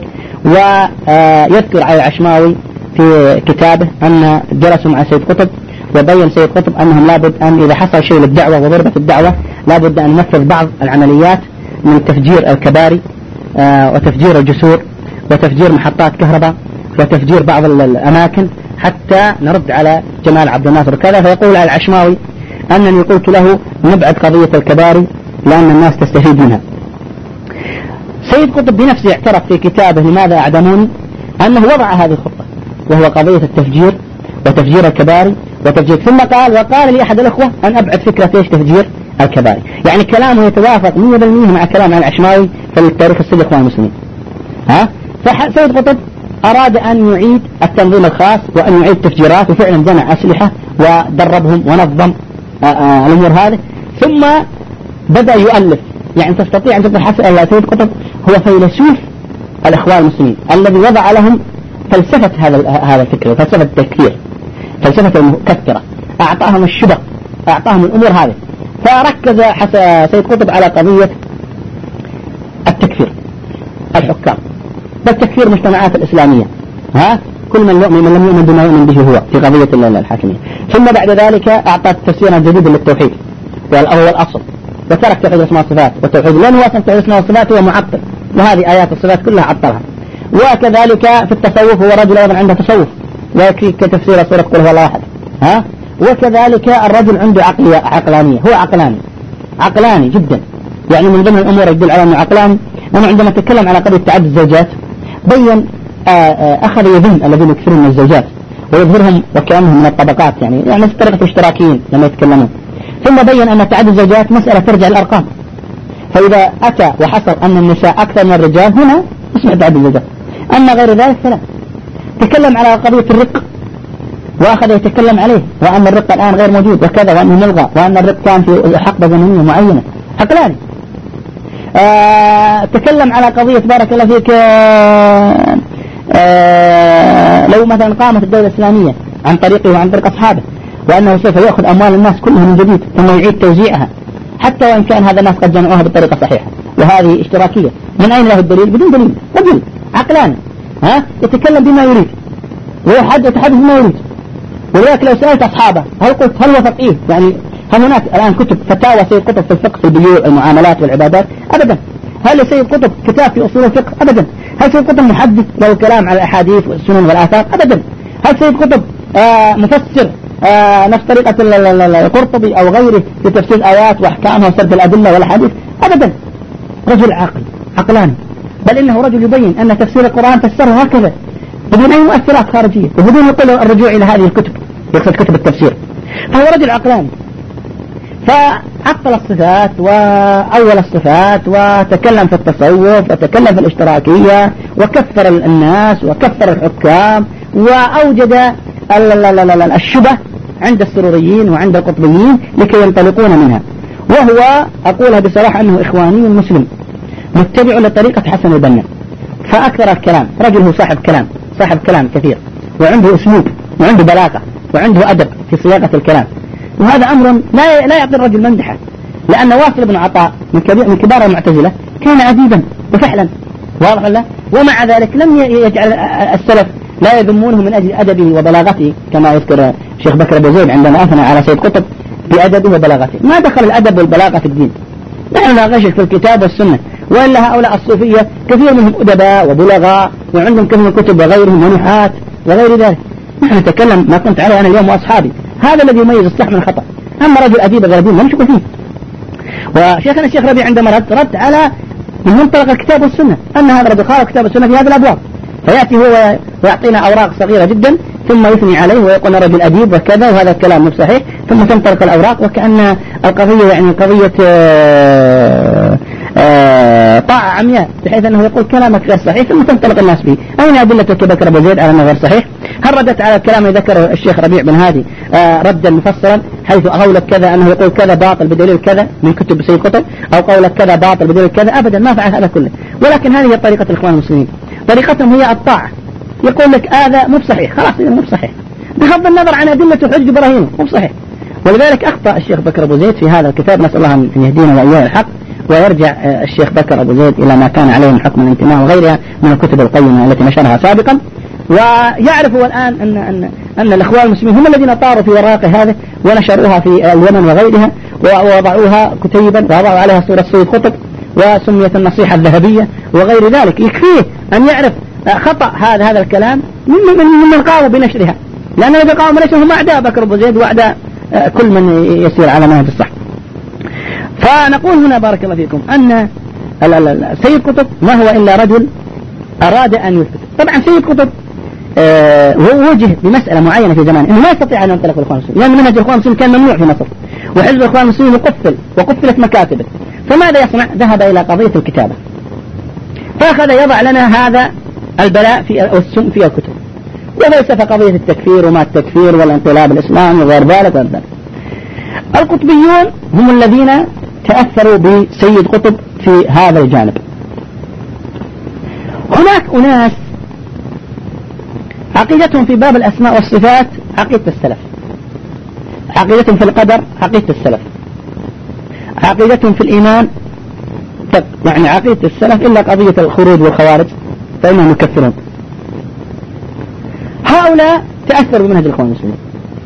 ويذكر على العشماوي في كتابه أن جلسوا مع سيد قطب، وبين سيد قطب أنهم لابد أن إذا حصل شيء للدعوة وضربت الدعوة لابد أن ننفذ بعض العمليات من تفجير الكباري وتفجير الجسور وتفجير محطات كهرباء وتفجير بعض الأماكن حتى نرد على جمال عبد الناصر كذا. فيقول على العشماوي أنني قلت له نبعد قضية الكباري لأن الناس تستفيد منها. سيد قطب بنفسه اعترف في كتابه لماذا أعدموني أنه وضع هذه الخطة، وهو قضية التفجير وتفجير الكباري وتفجير. ثم قال وقال لي أحد الأخوة أن أبعد فكرة إيش تفجير الكباري. يعني كلامه يتوافق مية بالمية مع كلام عن العشماوي في التاريخ السري للإخوان المسلمين. ها؟ فسيد قطب أراد أن يعيد التنظيم الخاص وأن يعيد تفجيرات، وفعلا جمع أسلحة ودربهم ونظم الأمور هذه. ثم بدأ يؤلف، يعني تستطيع أن تبحث أن سيد قطب هو فيلسوف الإخوان المسلمين الذي وضع لهم فلسفة هذا هذا الفكر، فلسفة التكفير، فلسفة المكفرة، أعطاهم الشبه، أعطاهم الأمور هذه. فركز سيد قطب على قضية التكفير الحكام، بل تكفير المجتمعات الإسلامية، ها كل من يؤمن من لم يؤمن بما يؤمن به هو في قضية الحاكمية. ثم بعد ذلك أعطى تفسيرا جديدا للتوحيد وهو الأصل، وترك توحيد الأسماء والصفات والتوحيد، لأنه أصلا توحيد الأسماء والصفات هو معطل، وهذه آيات الصفات كلها عطلها. وكذلك في التصوف هو رجل أيضا عنده تصوف ويكفي كتفسير سورة قل هو الله أحد. ها وكذلك الرجل عنده عقلية عقلانية، هو عقلاني عقلاني جدا. يعني من ضمن الأمور يدل على أنه عقلاني أنه عندما تكلم على قضية تعدد الزوجات بين أخذ يذم الذين يكثرون من الزوجات ويظهرهم وكأنهم من الطبقات، يعني يعني طريقة الاشتراكيين لما يتكلمون. ثم بين أن تعدد الزوجات مسألة ترجع للأرقام، فإذا أتى وحصل أن النساء أكثر من الرجال هنا اسمع تعدد الزوجات، أما غير ذلك فلا. تكلم على قضية الرق وأخذ يتكلم عليه، وأن الرق الآن غير موجود وكذا، وأنه ملغى، وأن الرق كان في حقبة زمنية معينة. عقلاني. آه تكلم على قضية بارك الله فيك آه آه لو مثلا قامت الدولة الإسلامية عن طريقه وعن طريق أصحابه، وأنه سوف يأخذ أموال الناس كلها من جديد ثم يعيد توزيعها، حتى وإن كان هذا الناس قد جمعوها بطريقة صحيحة، وهذه اشتراكية. من أين له الدليل؟ بدون دليل. رجل عقلاني ها يتكلم بما يريد ويتحدث بما يريد. ولذلك لو سألت أصحابه هل قلت هل هو فقيه، يعني هل هناك الآن كتب فتاوى سيد قطب في الفقه في البيوع المعاملات والعبادات؟ أبدا. هل سيد قطب كتاب في أصول الفقه؟ أبدا. هل سيد قطب محدث له كلام على الأحاديث والسنن والآثار؟ أبدا. هل سيد قطب آه مفسر آه نفس طريقة القرطبي أو غيره في تفسير آيات وأحكامها وسرد الأدلة والأحاديث؟ أبدا. رجل عاقل عقلاني بل إنه رجل يبين أن تفسير القرآن فسره هكذا بدون أي مؤثرات خارجية وبدون يقول الرجوع إلى هذه الكتب، يقصد كتب التفسير. فهو رجل عقلاني، فعطل الصفات وأول الصفات وتكلم في التصوف وتكلم في الاشتراكية وكفر الناس وكفر الحكام وأوجد الشبه عند السروريين وعند القطبيين لكي ينطلقون منها. وهو أقولها بصراحة أنه إخواني مسلم متبع لطريقة حسن البنا، فأكثر الكلام، رجل هو صاحب كلام صاحب كلام كثير وعنده أسلوب وعنده بلاغة وعنده أدب في صياغة الكلام، وهذا أمر لا لا يعطي الرجل مندحة، لأن واصل بن عطاء من كبير من كبار المعتزلة كان أديبا وفحلا، واضح ولا؟ ومع ذلك لم يجعل السلف لا يذمونه من أجل أدبه وبلاغته كما يذكر الشيخ بكر أبو زيد عندما أثنى على سيد قطب بأدبه وبلاغته. ما دخل الأدب والبلاغة في الدين، نحن نغشش في الكتاب والسنة، وإلا هؤلاء الصوفية كثير منهم أدباء وبلغاء وعندهم كثير من الكتب وغيرهم ونحات وغير ذلك. نحن نتكلم ما كنت عليه أنا اليوم وأصحابي، هذا الذي يميز الصح من الخطأ. أما رجل أديب غير دين ما نشوف فيه. وشيخنا الشيخ ربيع عندما رد رد على من منطلق الكتاب والسنة أن هذا الرجل خالف الكتاب والسنة في هذه الأبواب، فيأتي هو ويعطينا أوراق صغيرة جدا ثم يثني عليه ويقول رجل أديب وكذا وهذا الكلام مو صحيح، ثم تنطلق الأوراق وكأن القضية يعني قضية آآ آآ طاعة عمياء، بحيث أنه يقول كلامك غير صحيح ثم تنطلق الناس به. أين أدلتك بكر أبو زيد على أنه غير صحيح؟ هل ردت على الكلام الذي ذكره الشيخ ربيع بن هادي ردا مفصلا حيث قولك كذا أنه يقول كذا باطل بدليل كذا من كتب سيد قطب، أو قولك كذا باطل بدليل كذا؟ أبدا ما فعل هذا كله. ولكن هذه هي طريقة الإخوان المسلمين، طريقتهم هي الطاعة. يقول لك هذا مو صحيح، خلاص مو صحيح بغض النظر عن أدلة وحجج براهينه مو صحيح. ولذلك أخطأ الشيخ بكر أبو زيد في هذا الكتاب، نسأل الله أن يهدينا وإياه الحق ويرجع الشيخ بكر أبو زيد إلى ما كان عليه من حكم الانتماء وغيرها من الكتب القيمة التي نشرها سابقا. ويعرفوا الآن أن أن أن الإخوان المسلمين هم الذين طاروا في وراق هذا ونشروها في اليمن وغيرها ووضعوها كتيبا ووضعوا عليها صورة سيد قطب وسميت النصيحة الذهبية وغير ذلك. يكفيه أن يعرف خطأ هذا هذا الكلام من من من قاموا بنشرها، لأن الذي قاموا بنشرها هم أعداء بكر أبو زيد وأعداء كل من يسير على منهج الصح. فنقول هنا بارك الله فيكم أن سيد قطب ما هو إلا رجل أراد أن يثبت. طبعا سيد قطب آه وجه بمسألة معينة في زمان إنه ما يستطيع أن ينطلق الإخوان المسلمين، لأن منهج الإخوان المسلمين كان ممنوع في مصر وحزب الإخوان المسلمين مقفل وقفلت مكاتبه. فماذا يصنع؟ ذهب إلى قضية الكتابة، فأخذ يضع لنا هذا البلاء في والسم في الكتب، وفلسفة قضية التكفير وما التكفير والانقلاب الإسلامي وغير ذلك وغير ذلك. القطبيون هم الذين تأثروا بسيد قطب في هذا الجانب. هناك أناس عقيدتهم في باب الأسماء والصفات عقيدة السلف، عقيدتهم في القدر عقيدة السلف، عقيدتهم في الإيمان يعني عقيدة السلف، إلا قضية الخروج والخوارج فإنهم يكفرون. هؤلاء تأثروا بمنهج الإخوان المسلمين،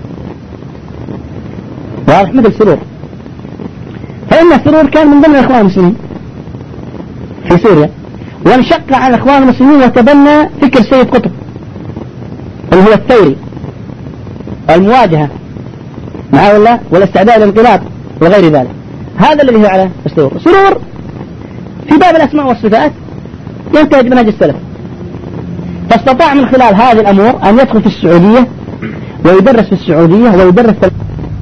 واضح؟ مثل سرور، فإن سرور كان من ضمن الإخوان المسلمين في سوريا، وانشق عن الإخوان المسلمين وتبنى فكر سيد قطب اللي هو الثوري، المواجهة معه الله والاستعداد للانقلاب وغير ذلك. هذا الذي هو على سرور. سرور في باب الأسماء والصفات ينتهج منهج السلف، فاستطاع من خلال هذه الأمور أن يدخل في السعودية ويدرس في السعودية ويدرس في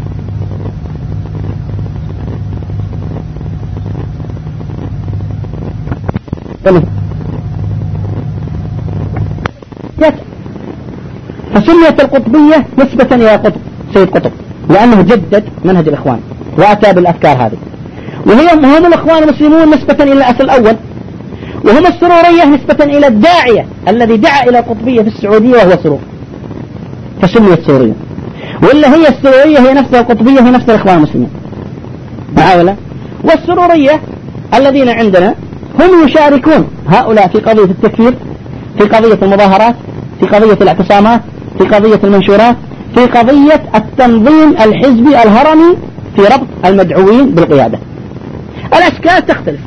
فسميت القطبية نسبة إلى قطب سيد قطب، لأنه جدد منهج الإخوان وأتى بالأفكار هذه. وهي هم الإخوان المسلمون نسبة إلى الأصل الأول، وهم السرورية نسبة إلى الداعية الذي دعا إلى القطبية في السعودية وهو سرور، فسميت سرورية. وإلا هي السرورية هي نفس القطبية هي نفس الإخوان المسلمين معاولة. والسرورية الذين عندنا هم يشاركون هؤلاء في قضية التكفير، في قضية المظاهرات، في قضية الاعتصامات، في قضية المنشورات، في قضية التنظيم الحزبي الهرمي في ربط المدعوين بالقيادة. الأشكال تختلف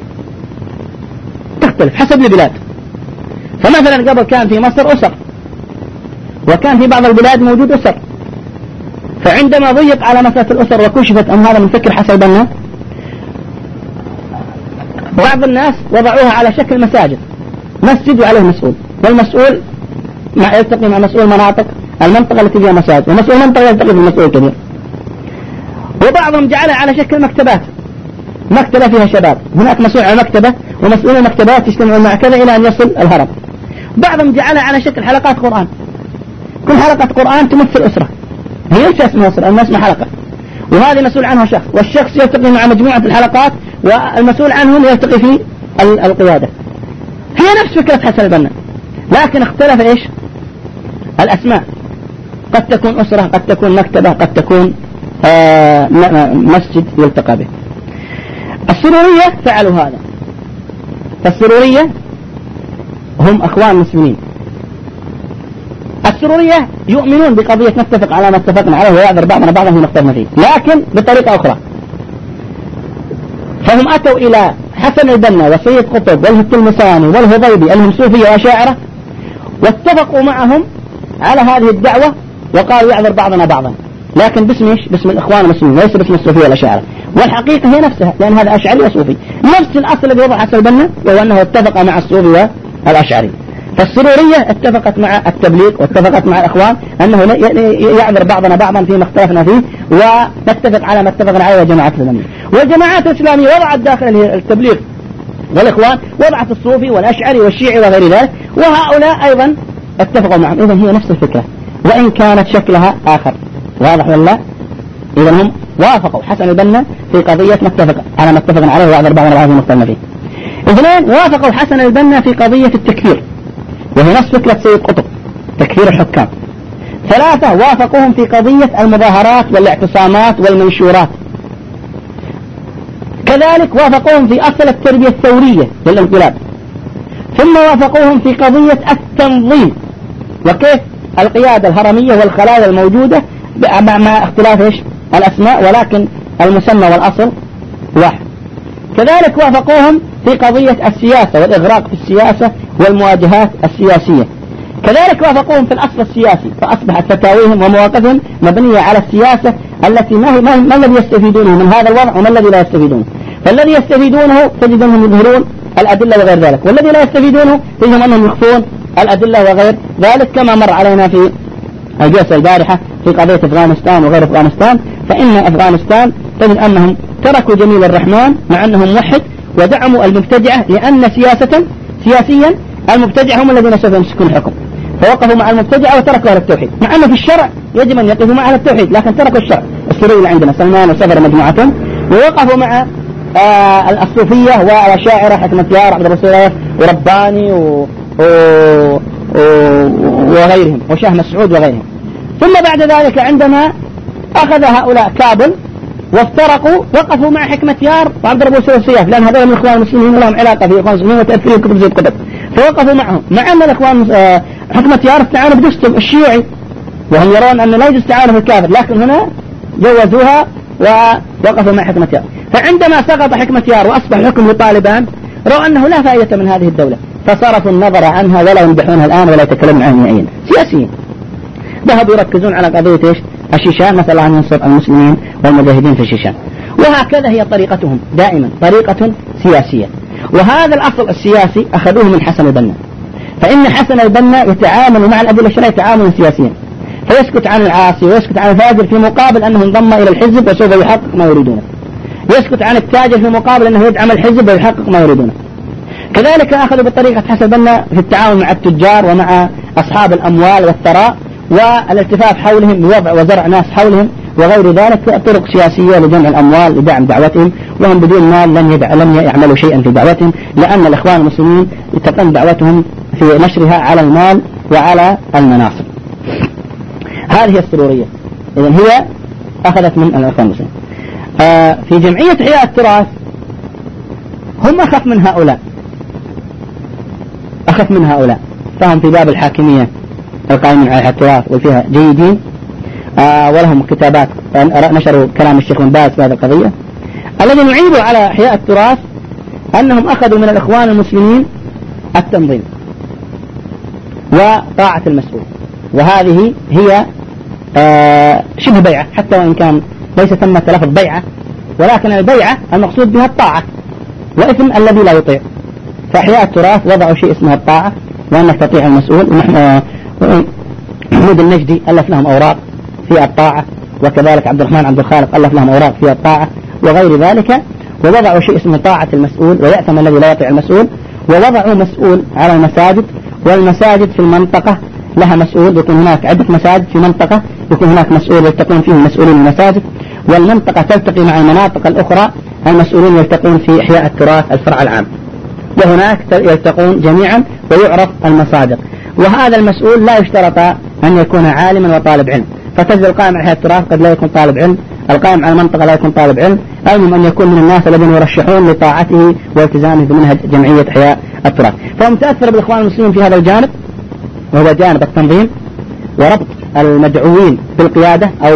تختلف حسب البلاد. فمثلا قبل كان في مصر أسر، وكان في بعض البلاد موجود أسر، فعندما ضيق على مسألة الأسر وكشفت أن هذا من فكر حسن البنا بعض الناس وضعوها على شكل مساجد، مسجد وعليه مسؤول، والمسؤول مع يلتقي مع مسؤول مناطق المنطقة التي فيها مساجد، ومسؤول منطقة يلتقي بالمسؤول الكبير. وبعضهم جعلها على شكل مكتبات، مكتبة فيها شباب، هناك مسؤول على مكتبة ومسؤول المكتبات يجتمعون مع كذا إلى أن يصل الهرم. بعضهم جعلها على شكل حلقات قرآن، كل حلقة قرآن تمثل أسرة، هي ليس اسمها أسرة، الناس اسمها حلقة، وهذه مسؤول عنها شخص، والشخص يلتقي مع مجموعة الحلقات والمسؤول عنهم يلتقي في القيادة. هي نفس فكرة حسن البنا، لكن اختلف إيش الأسماء، قد تكون أسرة، قد تكون مكتبة، قد تكون آه مسجد يلتقى به. السرورية فعلوا هذا، فالسرورية هم أخوان مسلمين. السرورية يؤمنون بقضية نتفق على ما اتفقنا عليه ويعذر بعضنا بعضا فيما اختلفنا فيه، لكن بطريقة أخرى. فهم أتوا إلى حسن البنا وسيد قطب والتلمساني والهضيبي اللي هم صوفية وأشاعرة، واتفقوا معهم على هذه الدعوة وقالوا يعذر بعضنا بعضا، لكن باسم ايش؟ باسم الإخوان المسلمين، ليس باسم الصوفية والأشاعرة. والحقيقة هي نفسها، لأن هذا أشعري وصوفي، نفس الأصل الذي وضع حسن البنا وهو أنه اتفق مع الصوفي والأشعري. فالسرورية اتفقت مع التبليغ واتفقت مع الإخوان أنه يعذر بعضنا بعضا فيما اختلفنا فيه، ونتفق على ما اتفقنا عليه الجماعات الإسلامية. والجماعات الإسلامية وضعت داخل التبليغ والإخوان وضعت الصوفي والأشعري والشيعي وغير ذلك، وهؤلاء أيضا اتفقوا معهم. إذن هي نفس الفكرة وإن كانت شكلها آخر. واضح ولا؟ إذن هم وافقوا حسن البنا في قضية متفق على ما اتفقنا عليه ويعذر بعضنا بعضا فيما اختلفنا فيه. اثنين، وافقوا حسن البنا في قضية التكفير، وهي نفس فكرة سيد قطب، تكفير الحكام. ثلاثة، وافقوهم في قضية المظاهرات والاعتصامات والمنشورات. كذلك وافقوهم في أصل التربية الثورية للانقلاب. ثم وافقوهم في قضية التنظيم وكيف القيادة الهرمية والخلايا الموجودة مع اختلاف إيش الأسماء، ولكن المسمى والأصل واحد. كذلك وافقوهم في قضية السياسة والإغراق في السياسة والمواجهات السياسية. كذلك وافقوهم في الأصل السياسي، فأصبحت فتاويهم ومواقفهم مبنية على السياسة التي ما, ما, ما الذي يستفيدونه من هذا الوضع وما الذي لا يستفيدونه. فالذي يستفيدونه تجد أنهم يظهرون الأدلة وغير ذلك، والذي لا يستفيدونه تجد أنهم يخفون الأدلة وغير ذلك، كما مر علينا في الجلسة البارحة في قضية أفغانستان وغير أفغانستان. فإن أفغانستان تجد أنهم تركوا جميل الرحمن مع أنهم موحد، ودعموا المبتدعة لأن سياسة سياسيا المبتدعة هم الذين سوف يمسكون الحكم، فوقفوا مع المبتدعة وتركوا أهل التوحيد، مع أنه في الشرع يجب أن يقفوا مع أهل التوحيد، لكن تركوا الشرع. السوري اللي عندنا سلمان وسفر مجموعتهم، ووقفوا مع آه الصوفية والأشاعرة حكمة يار عبد الرسول ورباني و... و... و... وغيرهم وشاه مسعود وغيرهم. ثم بعد ذلك عندما أخذ هؤلاء كابل وافترقوا، وقفوا مع حكمة يار وعبد الرسول السياف، لأن هذول من الإخوان المسلمين لهم علاقة في الإخوان المسلمين وتأثير كتب زي القدر، فوقفوا معهم. مع أن الإخوان آه حكمة يار استعانوا بدستهم الشيعي، وهم يرون أن لا يجوز تعاونوا بالكافر، لكن هنا جوزوها ووقفوا مع حكمة يار. فعندما سقط حكمة يار وأصبح حكم لطالبان، رأوا أنه لا فائدة من هذه الدولة، فصرفوا النظر عنها ولا يمدحونها الآن ولا يتكلمون عنها نهائيا. سياسيين ذهبوا يركزون على قضية إيش الشيشان، نسأل الله أن ينصر المسلمين والمجاهدين في الشيشان. وهكذا هي طريقتهم دائما، طريقة سياسية. وهذا الأصل السياسي أخذوه من حسن البنا، فإن حسن البنا يتعامل مع الأدلة الشرعية تعاملا سياسيا، فيسكت عن العاصي ويسكت عن الفاجر في مقابل أنه انضم إلى الحزب وسوف يحقق ما يريدونه، يسكت عن التاجر في مقابل أنه يدعم الحزب ويحقق ما يريدونه. كذلك أخذوا بطريقة حسن البنا في التعاون مع التجار ومع أصحاب الأموال والثراء والالتفاف حولهم بوضع وزرع ناس حولهم وغير ذلك، طرق سياسية لجمع الأموال لدعم دعوتهم، وهم بدون مال لن يدع لن يعملوا شيئا في دعوتهم، لأن الإخوان المسلمين تقوم دعوتهم في نشرها على المال وعلى المناصب. هذه السرورية إذن هي أخذت من الإخوان المسلمين. آه في جمعية إحياء التراث هم أخف من هؤلاء، أخف من هؤلاء، فهم في باب الحاكمية القائمين على التراث وفيها جيدين، آه ولهم كتابات نشروا كلام الشيخ بن باز في هذه القضية. الذي نعيبه على إحياء التراث أنهم أخذوا من الإخوان المسلمين التنظيم وطاعة المسؤول، وهذه هي آه شبه بيعة، حتى وإن كان ليس ثم لفظ بيعة، ولكن البيعة المقصود بها الطاعة، وإثم الذي لا يطيع. فأحياء التراث وضعوا شيء اسمه الطاعة وأنك تطيع المسؤول. محمود النجدي ألف لهم أوراق في الطاعة، وكذلك عبد الرحمن عبد الخالق ألف لهم أوراق في الطاعة وغير ذلك، ووضعوا شيء اسمه طاعة المسؤول ويأثم الذي لا يطيع المسؤول. ووضعوا مسؤول على المساجد، والمساجد في المنطقة لها مسؤول، يكون هناك عدة مساجد في منطقة، يكون هناك مسؤول يلتقون فيه مسؤولين المساجد، والمنطقة تلتقي مع المناطق الأخرى المسؤولين يلتقون في إحياء التراث الفرع العام، وهناك يلتقون جميعا ويعرف المصادر. وهذا المسؤول لا يشترط أن يكون عالما وطالب علم، فتجد القائم على إحياء التراث قد لا يكون طالب علم، القائم على المنطقة لا يكون طالب علم، المهم أن يكون من الناس الذين يرشحون لطاعته والتزامه بمنهج جمعية إحياء التراث. فهو متأثر بالإخوان المسلمين في هذا الجانب، وهو جانب التنظيم وربط المدعوين بالقيادة أو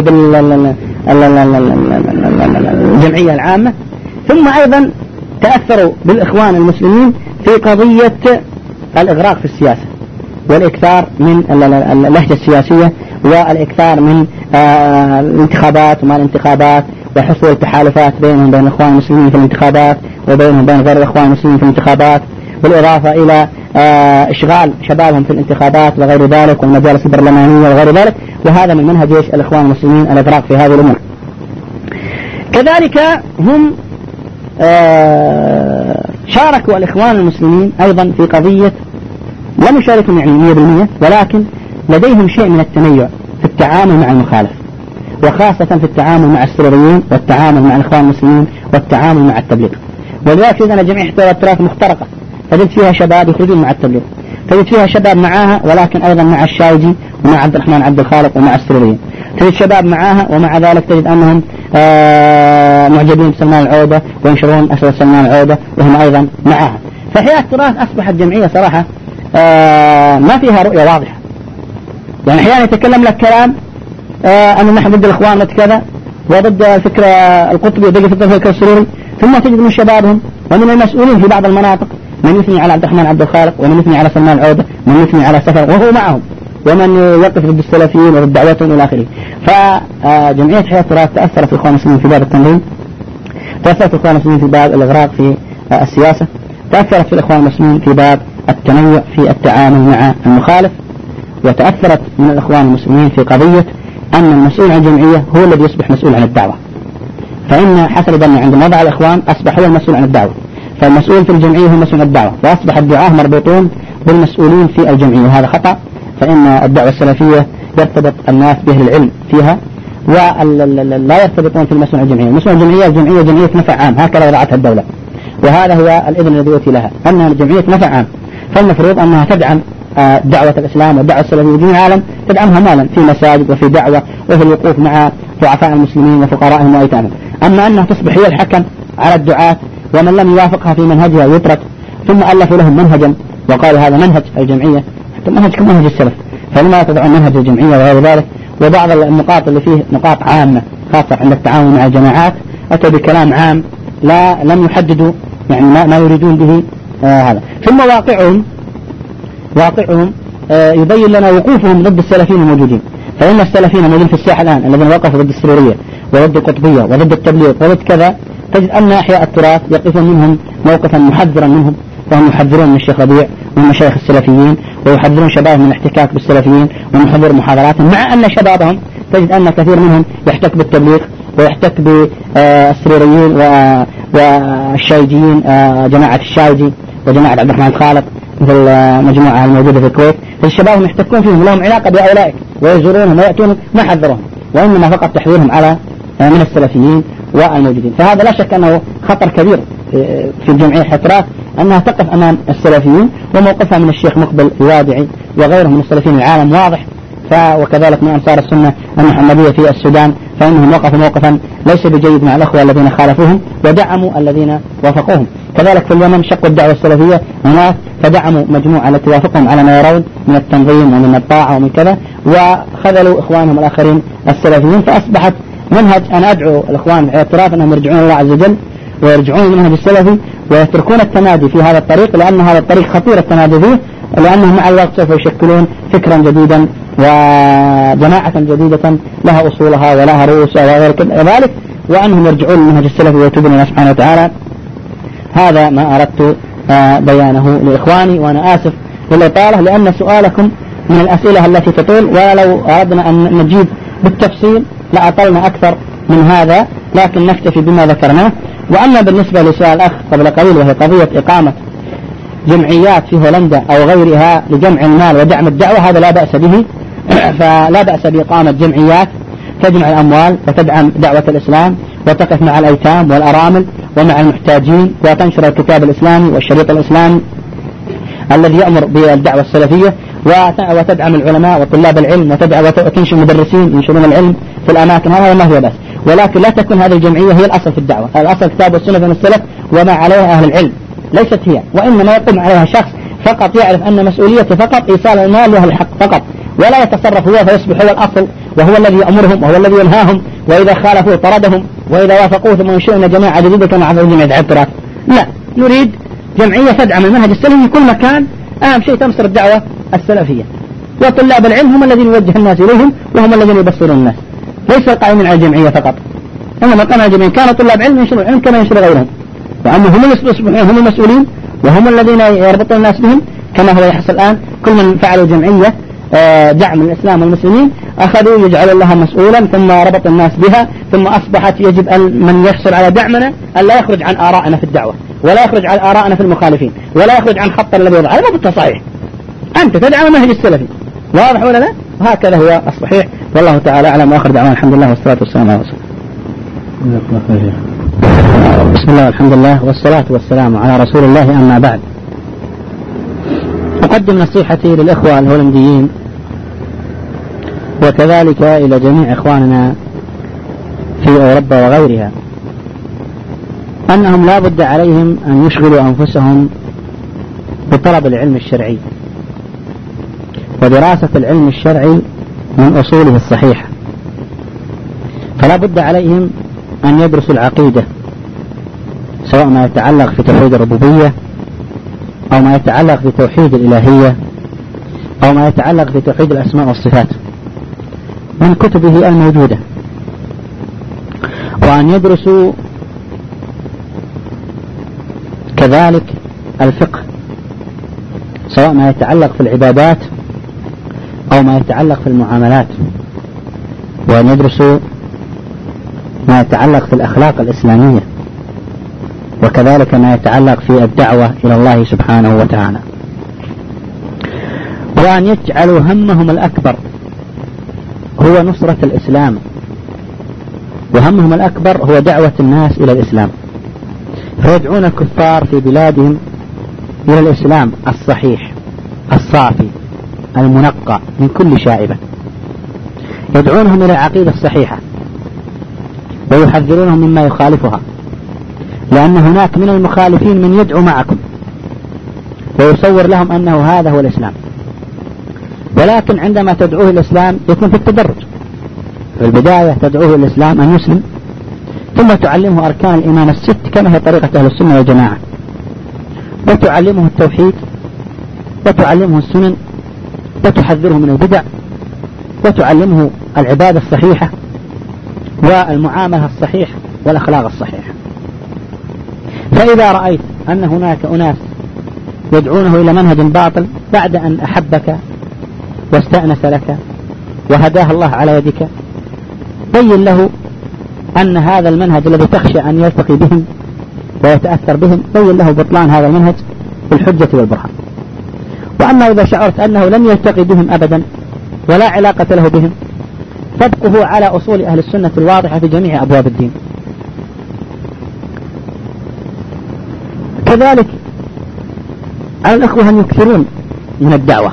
بالجمعية العامة. ثم أيضا تأثروا بالإخوان المسلمين في قضية الإغراق في السياسة والإكثار من اللهجة السياسية والإكثار من الانتخابات وما الانتخابات وحصول تحالفات بينهم بين الإخوان المسلمين في الانتخابات وبينهم بين غير الإخوان المسلمين في الانتخابات، بالإضافة إلى إشغال شبابهم في الانتخابات وغير ذلك والمجالس البرلمانية وغير ذلك. وهذا من منهج الإخوان المسلمين الإغراق في هذه الأمور. كذلك هم شاركوا الإخوان المسلمين أيضا في قضية، لم يشاركوا يعني مئة بالمئة، ولكن لديهم شيء من التنوع في التعامل مع المخالف، وخاصة في التعامل مع السروريين والتعامل مع الإخوان المسلمين والتعامل مع التبليغ. ولذلك أن جميع إحياء التراث مخترقة، تجد فيها شباب يخرجون مع التبليغ، تجد فيها شباب معاها ولكن أيضا مع الشايجي ومع عبد الرحمن عبد الخالق ومع السروريين، تجد شباب معاها ومع ذلك تجد أنهم معجبين بسلمان العودة وينشرون أسر سلمان العودة وهم أيضا معاها. فإحياء التراث أصبحت جمعية صراحة ما فيها رؤية واضحة، يعني أحيانا يتكلم لك كلام أن نحن ضد الإخوان كذا وضد الفكرة القطبي وضد الفكرة السروري، ثم تجد من شبابهم ومن المسؤولين في بعض المناطق من يثني على عبد الرحمن عبد الخالق ومن يثني على سلمان العودة ومن يثني على سفر وهو معهم، ومن يقف ضد السلفيين وضد دعوتهم إلى آخره. فجمعية إحياء التراث تأثرت في الإخوان المسلمين في باب التنظيم، تأثرت في الإخوان المسلمين في باب الإغراق في السياسة، تأثرت في الإخوان المسلمين في باب التنوع في التعامل مع المخالف، وتأثرت من الإخوان المسلمين في قضية أن المسؤول عن الجمعية هو الذي يصبح مسؤول عن الدعوة. فإن حسن بن عند وضع الإخوان أصبح هو المسؤول عن الدعوة، فالمسؤول في الجمعية هو مسؤول عن الدعوة، فأصبح الدعاة مربوطون بالمسؤولين في الجمعية، وهذا خطأ. فإن الدعوة السلفية يرتبط الناس بأهل العلم فيها ولا يرتبطون في المسؤول عن الجمعية. المسؤول عن الجمعية الجمعية جمعية نفع عام، هكذا وضعتها الدولة، وهذا هو الإذن الذي يؤتي لها أنها جمعية نفع عام، فالمفروض أنها تدعم دعوة الإسلام والدعوة السلفية في العالم، تدعمها مالا في مساجد وفي دعوة وفي الوقوف مع ضعفاء المسلمين وفقرائهم وأيتامهم. أما أنها تصبح هي الحكم على الدعاة ومن لم يوافقها في منهجها يترك، ثم ألفوا لهم منهجا وقالوا هذا منهج الجمعية، حتى منهج كمنهج السلف، فلما تضعون منهج الجمعية وغير ذلك. وبعض النقاط اللي فيه نقاط عامة خاصة عند التعاون مع الجماعات أتوا بكلام عام لا لم يحددوا يعني ما, ما يريدون به آه هذا. ثم واقعهم واقعهم آه يبين لنا وقوفهم ضد السلفيين الموجودين. فإن السلفيين الموجودين في الساحة الآن الذين وقفوا ضد السرورية وضد القطبية وضد التبليغ وضد كذا، تجد أن أحياء التراث يقفون منهم موقفا محذرا منهم، وهم يحذرون من الشيخ ربيع ومن مشايخ السلفيين، ويحذرون شباب من الاحتكاك بالسلفيين ومحذر محاضراتهم، مع أن شبابهم تجد أن كثير منهم يحتك بالتبليغ ويحتك بالسروريين والشايجيين، جماعة الشايجي وجماعة عبد الرحمن الخالق مثل مجموعة الموجودة في الكويت. الشباب يحتكون فيهم لهم علاقة بأولئك ويزورونهم ويأتون ما حذرهم، وإنما فقط تحذيرهم على من السلفيين والموجودين. فهذا لا شك أنه خطر كبير في الجمعية التراث أنها تقف أمام السلفيين، وموقفها من الشيخ مقبل الوادعي وغيرهم من السلفيين العالم واضح. وكذلك من أنصار السنة المحمدية في السودان، فإنهم وقفوا موقفا ليس بجيد مع الأخوة الذين خالفوهم ودعموا الذين وافقوهم. كذلك في اليمن شقوا الدعوة السلفية هناك، فدعموا مجموعة التي توافقهم على ما يرون من التنظيم ومن الطاعة ومن كذا، وخذلوا إخوانهم الآخرين السلفيين. فأصبحت منهج أنا أدعو الإخوان اعتراف أنهم يرجعون الله عز وجل ويرجعون المنهج السلفي ويتركون التمادي في هذا الطريق، لأن هذا الطريق خطير التمادي فيه، لأنهم مع الوقت سوف يشكلون فكرا جديدا وجماعة جديدة لها أصولها ولها رؤوسها وغير ذلك، وأنهم يرجعون المنهج السلفي ويتوبون الله سبحانه وتعالى. هذا ما أردت بيانه لإخواني، وأنا آسف للإطالة لأن سؤالكم من الأسئلة التي تطول، ولو أردنا أن نجيب بالتفصيل لأطلنا أكثر من هذا، لكن نكتفي بما ذكرناه. وأما بالنسبة لسؤال الأخ قبل قليل وهي قضية إقامة جمعيات في هولندا أو غيرها لجمع المال ودعم الدعوة، هذا لا بأس به، فلا بأس بإقامة جمعيات تجمع الأموال وتدعم دعوة الإسلام وتقف مع الأيتام والأرامل ومع المحتاجين وتنشر الكتاب الإسلامي والشريط الإسلامي الذي يأمر بالدعوة السلفية، وتدعم العلماء وطلاب العلم وتنشر مدرسين ينشرون العلم في الأماكن، هذا ما هو بأس. ولكن لا تكون هذه الجمعية هي الأصل في الدعوة، الأصل كتاب والسنة من السلف وما عليها أهل العلم، ليست هي، وإنما يقوم عليها شخص فقط يعرف أن مسؤوليته فقط إيصال المال لأهل الحق فقط، ولا يتصرف هو فيصبح هو الأصل وهو الذي يأمرهم وهو الذي ينهاهم، وإذا خالفوا طردهم، وإذا وافقوه ثم ينشئون جماعة جديدة كما عملوا جمعية التراث. لا، نريد جمعية تدعم المنهج السلفي في كل مكان، أهم شيء تنصر الدعوة السلفية، وطلاب العلم هم الذين يوجه الناس إليهم وهم الذين يبصرون الناس، ليس القائمين على الجمعية فقط، إنما القائمين على الجمعية كانوا طلاب علم ينشروا العلم كما ينشر غيرهم، وأما هم هم المسؤولين وهم الذين يربطون الناس بهم كما هو يحصل الآن. كل من فعلوا جمعية دعم الإسلام والمسلمين أخذوا يجعلوا لها مسؤولا ثم ربط الناس بها، ثم أصبحت يجب أن من يحصل على دعمنا أن لا يخرج عن آرائنا في الدعوة، ولا يخرج عن آرائنا في المخالفين، ولا يخرج عن خط الذي وضع. هذا مو بالتصحيح، أنت تدعم المنهج السلفي، واضح ولا لا؟ وهكذا هو الصحيح، والله تعالى أعلم. وآخر دعوانا الحمد لله والصلاة والسلام على رسول الله. بسم الله والحمد لله والصلاة والسلام على رسول الله، أما بعد. أقدم نصيحتي للإخوة الهولنديين وكذلك إلى جميع إخواننا في أوروبا وغيرها أنهم لا بد عليهم أن يشغلوا أنفسهم بطلب العلم الشرعي ودراسة العلم الشرعي من أصوله الصحيحة، فلا بد عليهم أن يدرسوا العقيدة، سواء ما يتعلق في توحيد الربوبية أو ما يتعلق في توحيد الإلهية أو ما يتعلق في توحيد الأسماء والصفات من كتبه الموجودة، وأن يدرسوا كذلك الفقه، سواء ما يتعلق في العبادات أو ما يتعلق في المعاملات، وأن يدرسوا ما يتعلق في الأخلاق الإسلامية، وكذلك ما يتعلق في الدعوة إلى الله سبحانه وتعالى، وأن يجعلوا همهم الأكبر هو نصرة الإسلام، وهمهم الأكبر هو دعوة الناس إلى الإسلام، فيدعون الكفار في بلادهم إلى الإسلام الصحيح الصافي المنقى من كل شائبة، يدعونهم إلى العقيدة الصحيحة ويحذرونهم مما يخالفها، لأن هناك من المخالفين من يدعو معكم ويصور لهم أنه هذا هو الإسلام، ولكن عندما تدعوه الإسلام يكون في التدرج. في البداية تدعوه الإسلام أن يسلم، ثم تعلمه أركان الإيمان الست كما هي طريقة أهل السنة والجماعة، وتعلمه التوحيد وتعلمه السنن وتحذره من البدع وتعلمه العبادة الصحيحة والمعاملة الصحيحة والأخلاق الصحيحة. فإذا رأيت أن هناك أناس يدعونه إلى منهج باطل بعد أن أحبك واستأنس لك وهداه الله على يدك، بين له أن هذا المنهج الذي تخشى أن يلتقي بهم ويتأثر بهم، بين له بطلان هذا المنهج بالحجة والبرهان. وأما إذا شعرت أنه لن يلتقي بهم أبدا ولا علاقة له بهم، فابقه على أصول أهل السنة الواضحة في جميع أبواب الدين. كذلك على الأخوة أن يكثرون من الدعوة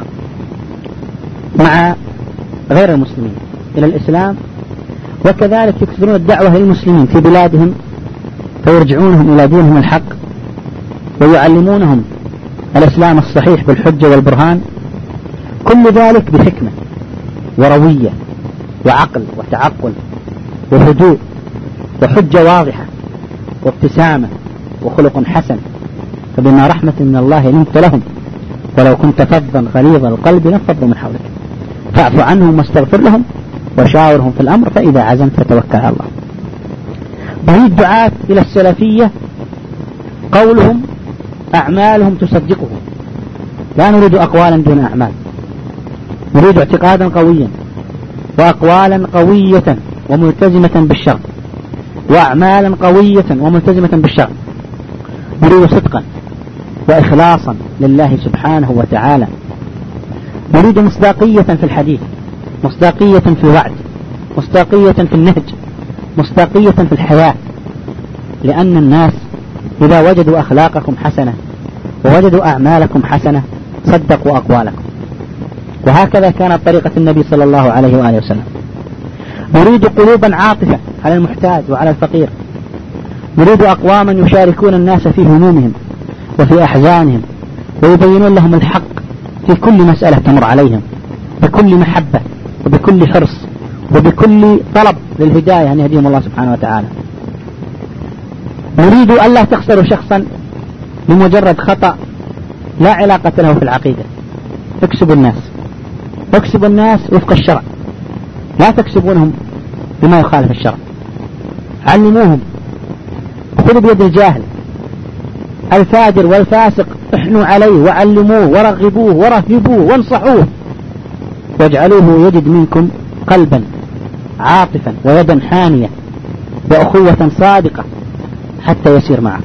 مع غير المسلمين إلى الإسلام، وكذلك يكثرون الدعوة للمسلمين في بلادهم فيرجعونهم إلى دينهم الحق ويعلمونهم الإسلام الصحيح بالحجة والبرهان، كل ذلك بحكمة وروية وعقل وتعقل وهدوء وحجة واضحة وابتسامة وخلق حسن، فبما رحمة من الله لنت لهم ولو كنت فظا غليظ القلب لانفضوا من حولك فاعف عنهم واستغفر لهم وشاورهم في الأمر فإذا عزمت فتوكل على الله. وهي الدعاة إلى السلفية قولهم أعمالهم تصدقه. لا نريد أقوالا دون أعمال، نريد اعتقادا قويا وأقوالا قوية وملتزمة بالشرع وأعمالا قوية وملتزمة بالشرع. نريد صدقا وإخلاصا لله سبحانه وتعالى. نريد مصداقية في الحديث، مصداقية في الوعد، مصداقية في النهج، مصداقية في الحياة. لأن الناس إذا وجدوا أخلاقكم حسنة ووجدوا أعمالكم حسنة صدقوا أقوالكم. وهكذا كانت طريقة النبي صلى الله عليه وآله وسلم. نريد قلوبا عاطفة على المحتاج وعلى الفقير. نريد أقواما يشاركون الناس في همومهم وفي أحزانهم ويبينون لهم الحق في كل مسألة تمر عليهم بكل محبة وبكل حرص وبكل طلب للهداية أن يهديهم الله سبحانه وتعالى. نريد ألا تخسروا شخصا بمجرد خطأ لا علاقة له في العقيدة. اكسبوا الناس، اكسبوا الناس وفق الشرع، لا تكسبونهم بما يخالف الشرع. علموهم، خذوا بيد الجاهل الفاجر والفاسق، احنوا عليه وعلموه ورغبوه ورهبوه وانصحوه، واجعلوه يجد منكم قلبا عاطفا ويدا حانية وأخوة صادقة حتى يسير معه.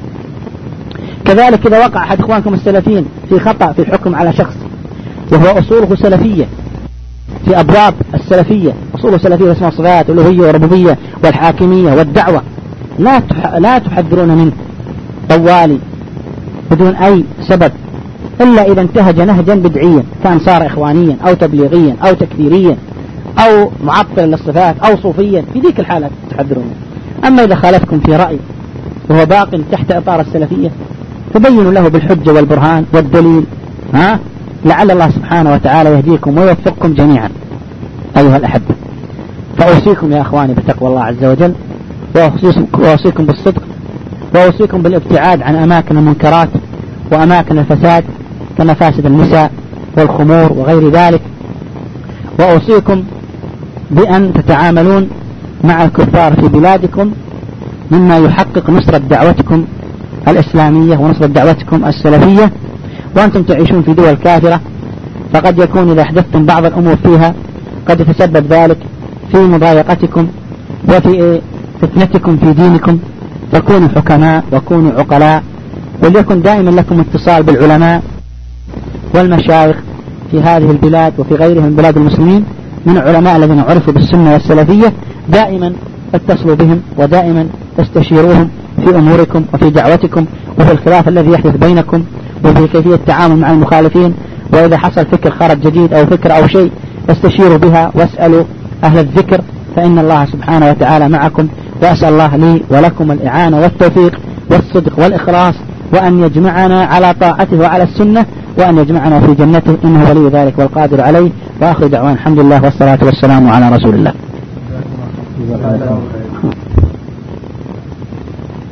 كذلك إذا وقع أحد إخوانكم السلفيين في خطأ في الحكم على شخص وهو أصوله سلفية في أبواب السلفية، أصوله سلفية اسمها صفات والألوهية والربوبية والحاكمية والدعوة، لا لا تحذرون منه طوالي بدون أي سبب إلا إذا انتهج نهجا بدعيا، كان صار إخوانيا أو تبليغيا أو تكفيريا أو معطلا للصفات أو صوفيا، في ذيك الحالة تحذرون. أما إذا خالفكم في رأي وهو باق تحت إطار السلفية فبينوا له بالحجة والبرهان والدليل، ها لعل الله سبحانه وتعالى يهديكم ويوفقكم جميعا أيها الأحبة. فأوصيكم يا أخواني بتقوى الله عز وجل، وأوصيكم بالصدق، وأوصيكم بالابتعاد عن أماكن المنكرات وأماكن الفساد كمفاسد النساء والخمور وغير ذلك، وأوصيكم بأن تتعاملون مع الكفار في بلادكم مما يحقق نصرة دعوتكم الإسلامية ونصرة دعوتكم السلفية. وأنتم تعيشون في دول كافرة، فقد يكون إذا أحدثتم بعض الأمور فيها قد يتسبب ذلك في مضايقتكم وفي فتنتكم في دينكم، فكونوا حكماء وكونوا عقلاء، وليكن دائما لكم اتصال بالعلماء والمشايخ في هذه البلاد وفي غيرها من بلاد المسلمين من العلماء الذين عرفوا بالسنة والسلفية. دائما اتصلوا بهم ودائما استشيروهم في أموركم وفي دعوتكم وفي الخلاف الذي يحدث بينكم وفي كيفية التعامل مع المخالفين. وإذا حصل فكر خرج جديد أو فكر أو شيء استشيروا بها واسألوا أهل الذكر، فإن الله سبحانه وتعالى معكم. وأسأل الله لي ولكم الإعانة والتوفيق والصدق والإخلاص، وأن يجمعنا على طاعته وعلى السنة، وأن يجمعنا في جنته إنه ولي ذلك والقادر عليه. وآخر دعوان الحمد لله والصلاة والسلام على رسول الله.